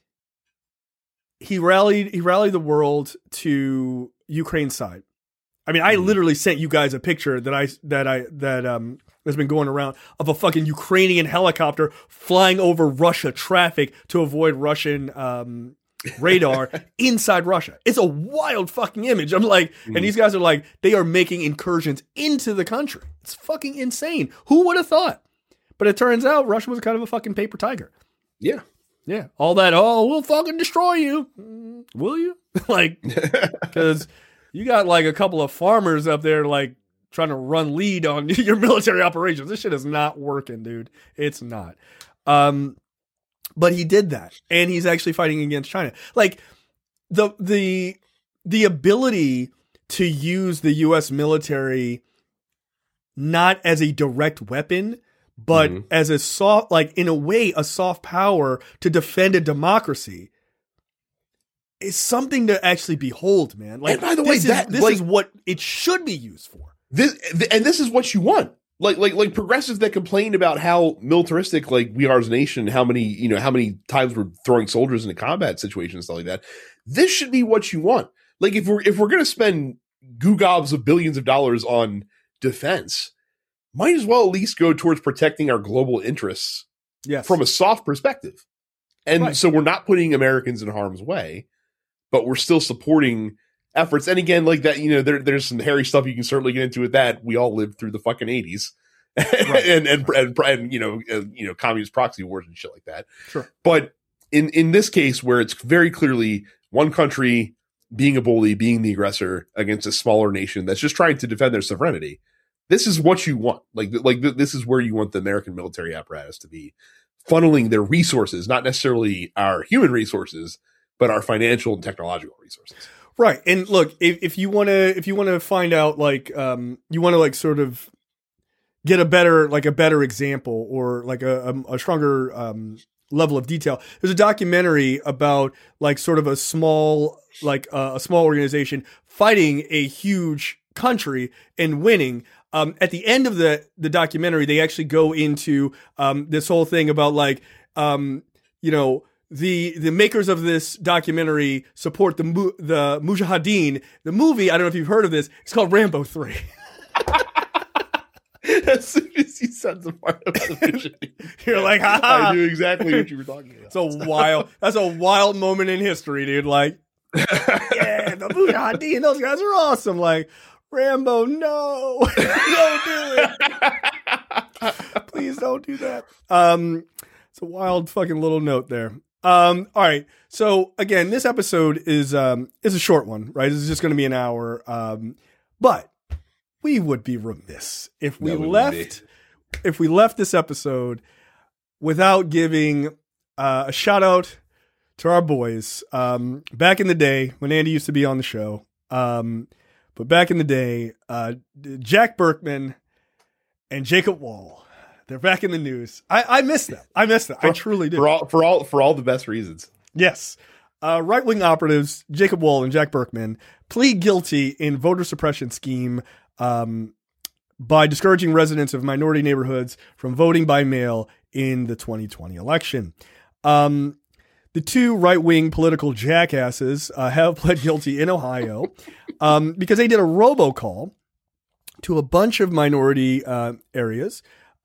he rallied the world to Ukraine's side. I mean, I literally sent you guys a picture that has been going around of a fucking Ukrainian helicopter flying over Russia traffic to avoid Russian radar inside Russia. It's a wild fucking image. I'm like, and these guys are like, they are making incursions into the country. It's fucking insane. Who would have thought? But it turns out Russia was kind of a fucking paper tiger. Yeah. Yeah. All that, oh, we'll fucking destroy you. Will you? Like, because you got like a couple of farmers up there like trying to run lead on your military operations. This shit is not working, dude. It's not. But he did that, and he's actually fighting against China. Like, the ability to use the U.S. military not as a direct weapon, but as a soft, like, in a way, a soft power to defend a democracy is something to actually behold, man. Like, and by the way, this is what it should be used for. This is what you want. Like progressives that complain about how militaristic like we are as a nation, how many times we're throwing soldiers into combat situations and stuff like that. This should be what you want. Like, if we're gonna spend gobs of billions of dollars on defense, might as well at least go towards protecting our global interests from a soft perspective. And so we're not putting Americans in harm's way, but we're still supporting efforts. And again, like that, there's some hairy stuff you can certainly get into with that. We all lived through the fucking 80s and communist proxy wars and shit like that. Sure. But in this case, where it's very clearly one country being a bully, being the aggressor against a smaller nation that's just trying to defend their sovereignty, this is what you want. Like this is where you want the American military apparatus to be funneling their resources, not necessarily our human resources, but our financial and technological resources. Right. And look, if you want to find out, like, you want to like sort of get a better example or like a stronger level of detail, there's a documentary about like sort of a small organization fighting a huge country and winning. At the end of the documentary, they actually go into this whole thing about like, the makers of this documentary support the Mujahideen. The movie, I don't know if you've heard of this, it's called Rambo 3. As soon as you said the part of the vision, you're like, ha! I knew exactly what you were talking about. That's a wild moment in history, dude. Like, yeah, the Mujahideen, those guys are awesome. Like, Rambo, no. Don't do it. Please don't do that. It's a wild fucking little note there. All right. So again, this episode is a short one, right? It's just going to be an hour. But we would be remiss if we left this episode without giving a shout out to our boys. Back in the day when Andy used to be on the show, but back in the day, Jack Berkman and Jacob Wall. They're back in the news. I miss them. I truly do. For all the best reasons. Yes. Right-wing operatives, Jacob Wall and Jack Berkman, plead guilty in voter suppression scheme by discouraging residents of minority neighborhoods from voting by mail in the 2020 election. The two right-wing political jackasses have pled guilty in Ohio because they did a robocall to a bunch of minority areas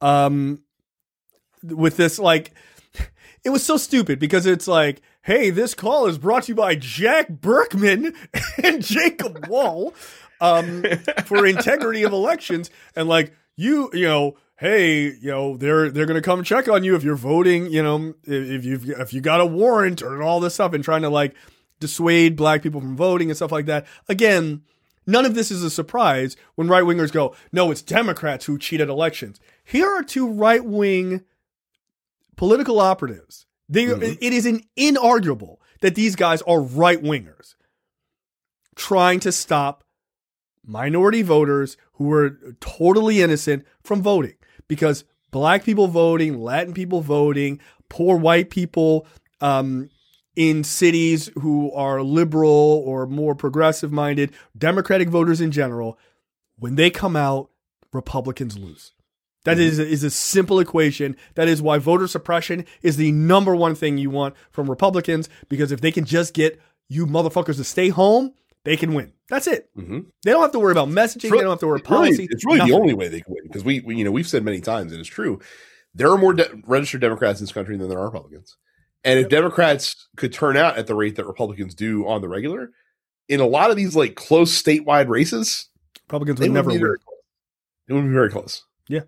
with this, like, it was so stupid because it's like, hey, this call is brought to you by Jack Berkman and Jacob Wall for integrity of elections. And like, you know, hey, you know, they're going to come check on you if you're voting, you know, if you got a warrant or all this stuff, and trying to like dissuade black people from voting and stuff like that. Again, none of this is a surprise when right wingers go, no, it's Democrats who cheated elections. Here are two right wing political operatives. It is inarguable that these guys are right wingers trying to stop minority voters who were totally innocent from voting, because black people voting, Latin people voting, poor white people in cities who are liberal or more progressive minded, Democratic voters in general, when they come out, Republicans lose. That is a simple equation. That is why voter suppression is the number one thing you want from Republicans, because if they can just get you motherfuckers to stay home, they can win. That's it. Mm-hmm. They don't have to worry about messaging. They don't have to worry about policy. It's really the only way they can win, because we've said many times, and it's true, there are more registered Democrats in this country than there are Republicans. And if Democrats could turn out at the rate that Republicans do on the regular, in a lot of these like close statewide races, Republicans would never win. It would be very close. Yeah.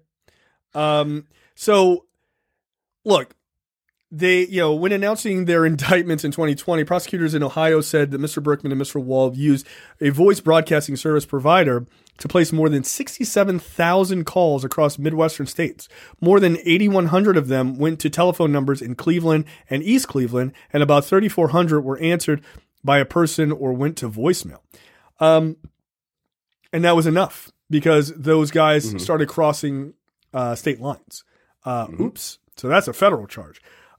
So look, they, when announcing their indictments in 2020, prosecutors in Ohio said that Mr. Berkman and Mr. Wall used a voice broadcasting service provider to place more than 67,000 calls across Midwestern states. More than 8,100 of them went to telephone numbers in Cleveland and East Cleveland, and about 3,400 were answered by a person or went to voicemail. And that was enough, because those guys started crossing state lines. Oops. So that's a federal charge.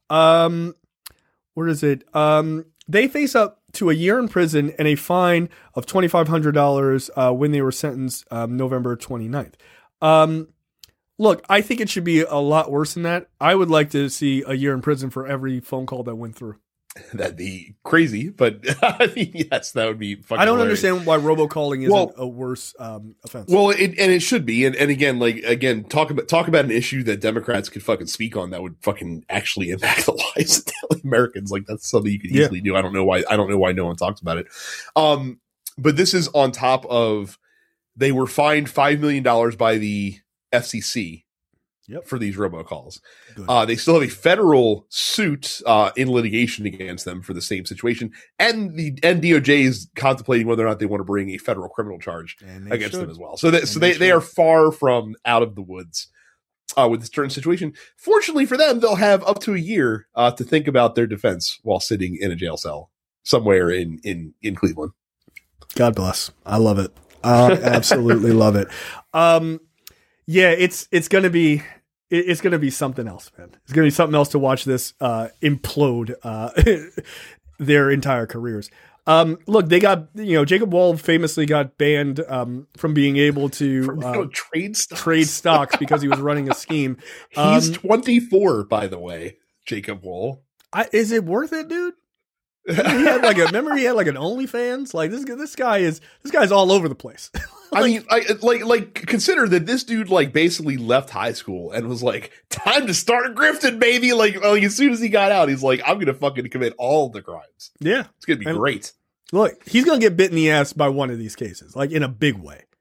Where is it? They face up to a year in prison and a fine of $2,500 when they were sentenced November 29th. Look, I think it should be a lot worse than that. I would like to see a year in prison for every phone call that went through. That'd be crazy, but I mean, yes, that would be fucking I don't hilarious. understand why robocalling isn't a worse offense. Well, it should be. And again, talk about an issue that Democrats could fucking speak on that would fucking actually impact the lives of Americans. Like, that's something you could easily do. I don't know why no one talks about it. But this is on top of, they were fined $5 million by the FCC for these robocalls. They still have a federal suit in litigation against them for the same situation, and DOJ is contemplating whether or not they want to bring a federal criminal charge against them as well. So they are far from out of the woods with this certain situation. Fortunately for them, they'll have up to a year to think about their defense while sitting in a jail cell somewhere in Cleveland. God bless. I love it. I absolutely love it. Yeah, it's going to be something else, man. It's going to be something else to watch this implode their entire careers. Look, they got, Jacob Wall famously got banned from being able to trade stocks because he was running a scheme. He's 24, by the way, Jacob Wall. Is it worth it, dude? Remember he had like an OnlyFans? Like this guy's all over the place. I mean, consider that this dude basically left high school and was like, time to start grifting, baby. Like as soon as he got out, he's like, I'm gonna fucking commit all the crimes. Yeah, it's gonna be great. Look, he's gonna get bit in the ass by one of these cases, like in a big way.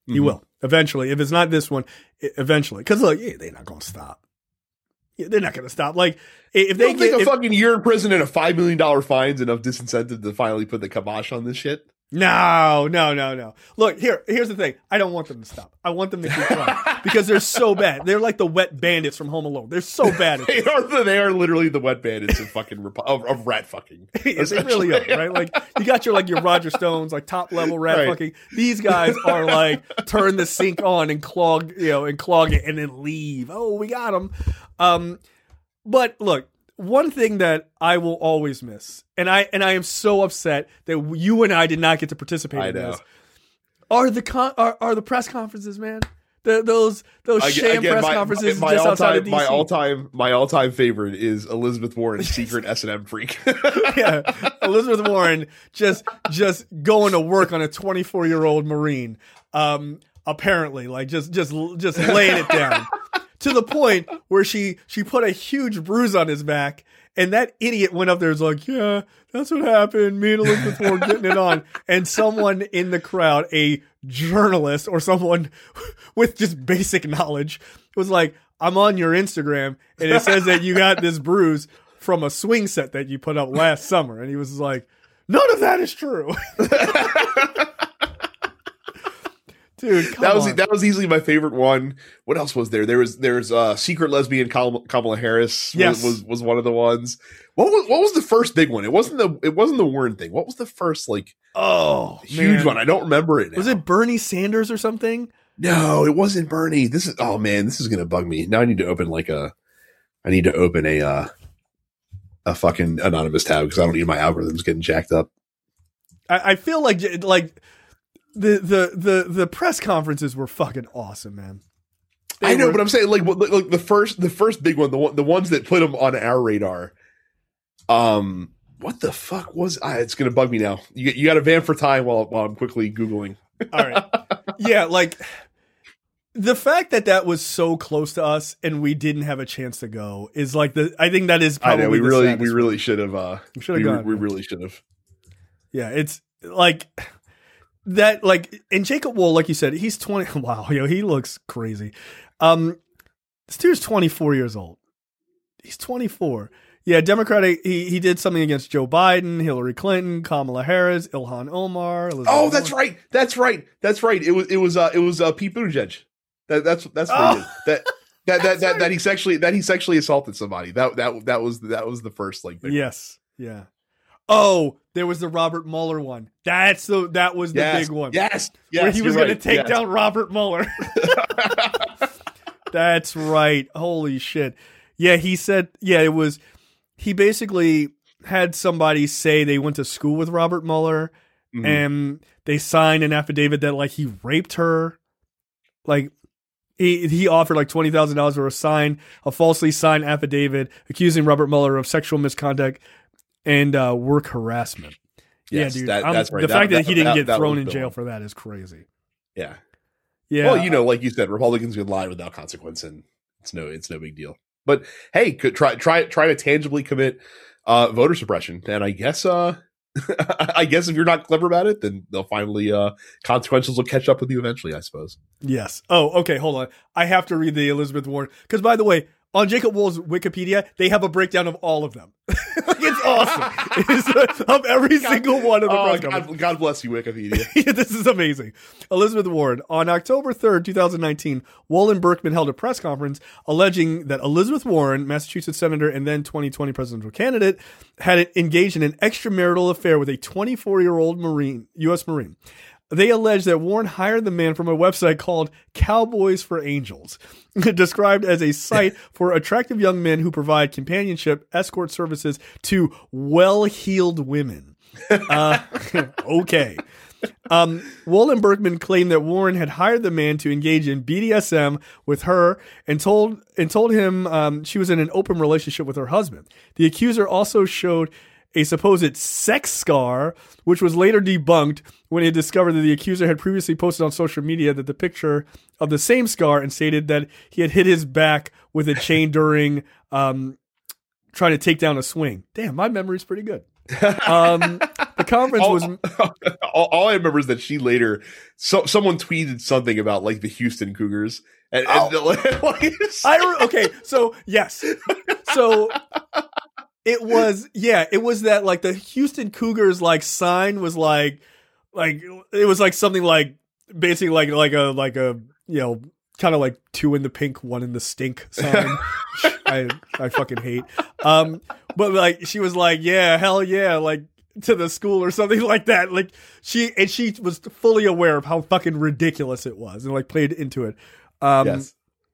He will eventually. If it's not this one, eventually. Because look, they're not going to stop. They're not going to stop. Like if they get a fucking year in prison and a $5 million fine's enough disincentive to finally put the kibosh on this shit. No. Look, here's the thing. I don't want them to stop. I want them to keep trying because they're so bad. They're like the wet bandits from Home Alone. They're so bad. They are literally the wet bandits of fucking of rat fucking. Yeah, they really are, right? Like you got your Roger Stones, like top level rat fucking. These guys are like turn the sink on and clog it and then leave. Oh, we got them. But look. One thing that I will always miss, and I am so upset that you and I did not get to participate in this, are the press conferences, man. Those sham press conferences just outside of DC. My all time favorite is Elizabeth Warren's secret S&M freak. Yeah, Elizabeth Warren just going to work on a 24-year-old Marine. Apparently, like just laying it down. To the point where she put a huge bruise on his back, and that idiot went up there and was like, yeah, that's what happened. Me and Elizabeth Warren getting it on. And someone in the crowd, a journalist or someone with just basic knowledge, was like, I'm on your Instagram, and it says that you got this bruise from a swing set that you put up last summer. And he was like, none of that is true. Dude, that was easily my favorite one. What else was there? There's secret lesbian Kamala Harris. Yes. was one of the ones. What was the first big one? It wasn't the Warren thing. What was the first huge one? I don't remember it now. Was it Bernie Sanders or something? No, it wasn't Bernie. This is gonna bug me. Now I need to open a fucking anonymous tab because I don't need my algorithms getting jacked up. I feel like the press conferences were fucking awesome, man. I know, but I'm saying like the first big one, the ones that put them on our radar. What the fuck was? It's gonna bug me now. You got to vamp for time while I'm quickly googling. All right, yeah, like the fact that was so close to us and we didn't have a chance to go is like I think that is probably. I know, we really should have. We really should have. Yeah, it's like. That like and Jacob Wohl, like you said, he's 20. Wow, he looks crazy. This dude's 24 years old. He's 24. Yeah, Democratic. He did something against Joe Biden, Hillary Clinton, Kamala Harris, Ilhan Omar. Elizabeth that's Warren. right. That's right. It was Pete Buttigieg. That's what he did. That he sexually assaulted somebody. That was the first like. Yes. Yeah. Oh, there was the Robert Mueller one. That was the big one. Yes. Where he was going to take down Robert Mueller. That's right. Holy shit. Yeah, he said, it was, he basically had somebody say they went to school with Robert Mueller and they signed an affidavit that like he raped her. Like he offered like $20,000 for a falsely signed affidavit accusing Robert Mueller of sexual misconduct and work harassment. Yes, yeah, dude. That's right. The fact that he didn't get thrown in jail for that is crazy. Yeah. Yeah. Well, like you said, Republicans can lie without consequence, and it's no big deal. But hey, could try to tangibly commit voter suppression, and I guess if you're not clever about it, then they'll finally consequences will catch up with you eventually, I suppose. Yes. Oh, okay. Hold on. I have to read the Elizabeth Warren because, by the way, on Jacob Wohl's Wikipedia, they have a breakdown of all of them. It's awesome. It's of every single one of the press conferences. God bless you, Wikipedia. Yeah, this is amazing. Elizabeth Warren. On October 3rd, 2019, Wohl and Berkman held a press conference alleging that Elizabeth Warren, Massachusetts senator and then 2020 presidential candidate, had engaged in an extramarital affair with a 24-year-old U.S. Marine. They allege that Warren hired the man from a website called Cowboys for Angels, described as a site for attractive young men who provide companionship, escort services to well-heeled women. Okay. Wohl and Berkman claimed that Warren had hired the man to engage in BDSM with her and told him she was in an open relationship with her husband. The accuser also showed a supposed sex scar, which was later debunked when it discovered that the accuser had previously posted on social media that the picture of the same scar and stated that he had hit his back with a chain during trying to take down a swing. Damn, my memory's pretty good. The conference was all I remember is that she later someone tweeted something about like the Houston Cougars and okay, so yes. So it was that like the Houston Cougars like sign was like it was like something like basically like a you know, kind of like 2 in the pink, 1 in the stink sign. I fucking hate. But like she was like, yeah, hell yeah, like to the school or something like that. Like she was fully aware of how fucking ridiculous it was and like played into it. Yes.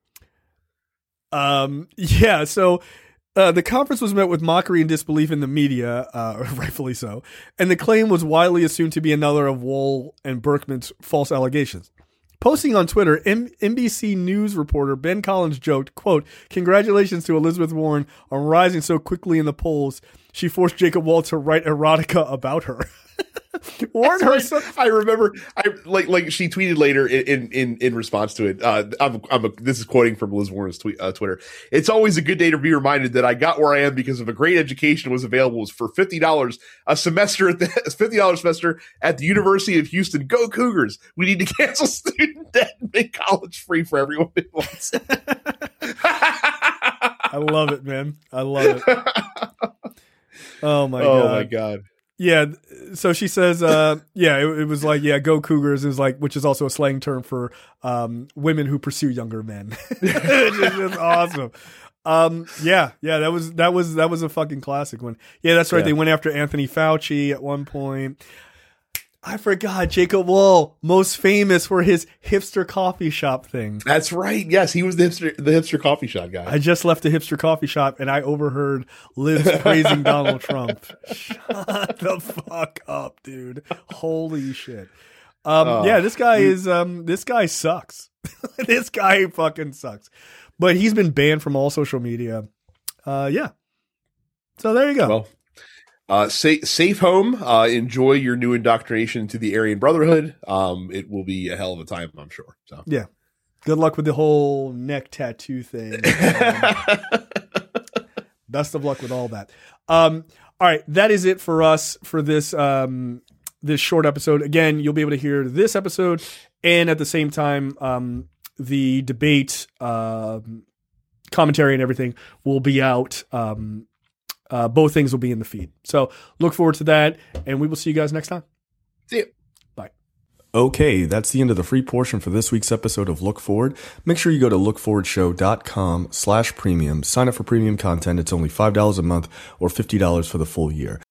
Yeah. So the conference was met with mockery and disbelief in the media, rightfully so, and the claim was widely assumed to be another of Wohl and Berkman's false allegations. Posting on Twitter, NBC News reporter Ben Collins joked, quote, "Congratulations to Elizabeth Warren on rising so quickly in the polls. She forced Jacob Wohl to write erotica about her." Warren herself. I remember. Like she tweeted later in response to it. This is quoting from Liz Warren's Twitter. "It's always a good day to be reminded that I got where I am because of a great education was available for $50 a semester at the $50 semester at the University of Houston. Go Cougars! We need to cancel student debt and make college free for everyone who wants it." I love it, man. I love it. Oh my god. Oh my god. Yeah, so she says, it was like, yeah, go Cougars is like, which is also a slang term for women who pursue younger men. It's just awesome. That was a fucking classic one. Yeah, that's right. Yeah. They went after Anthony Fauci at one point. I forgot Jacob Wohl, most famous for his hipster coffee shop thing. That's right. Yes, he was the hipster coffee shop guy. I just left the hipster coffee shop and I overheard Liz praising Donald Trump. Shut the fuck up, dude. Holy shit. This guy sucks. This guy fucking sucks. But he's been banned from all social media. So there you go. Well, safe home. Enjoy your new indoctrination into the Aryan Brotherhood. It will be a hell of a time, I'm sure. So yeah, good luck with the whole neck tattoo thing. Best of luck with all that. All right, that is it for us for this this short episode. Again, you'll be able to hear this episode and at the same time the debate commentary and everything will be out. Both things will be in the feed. So look forward to that, and we will see you guys next time. See you. Bye. Okay, that's the end of the free portion for this week's episode of Look Forward. Make sure you go to lookforwardshow.com/premium. Sign up for premium content. It's only $5 a month or $50 for the full year.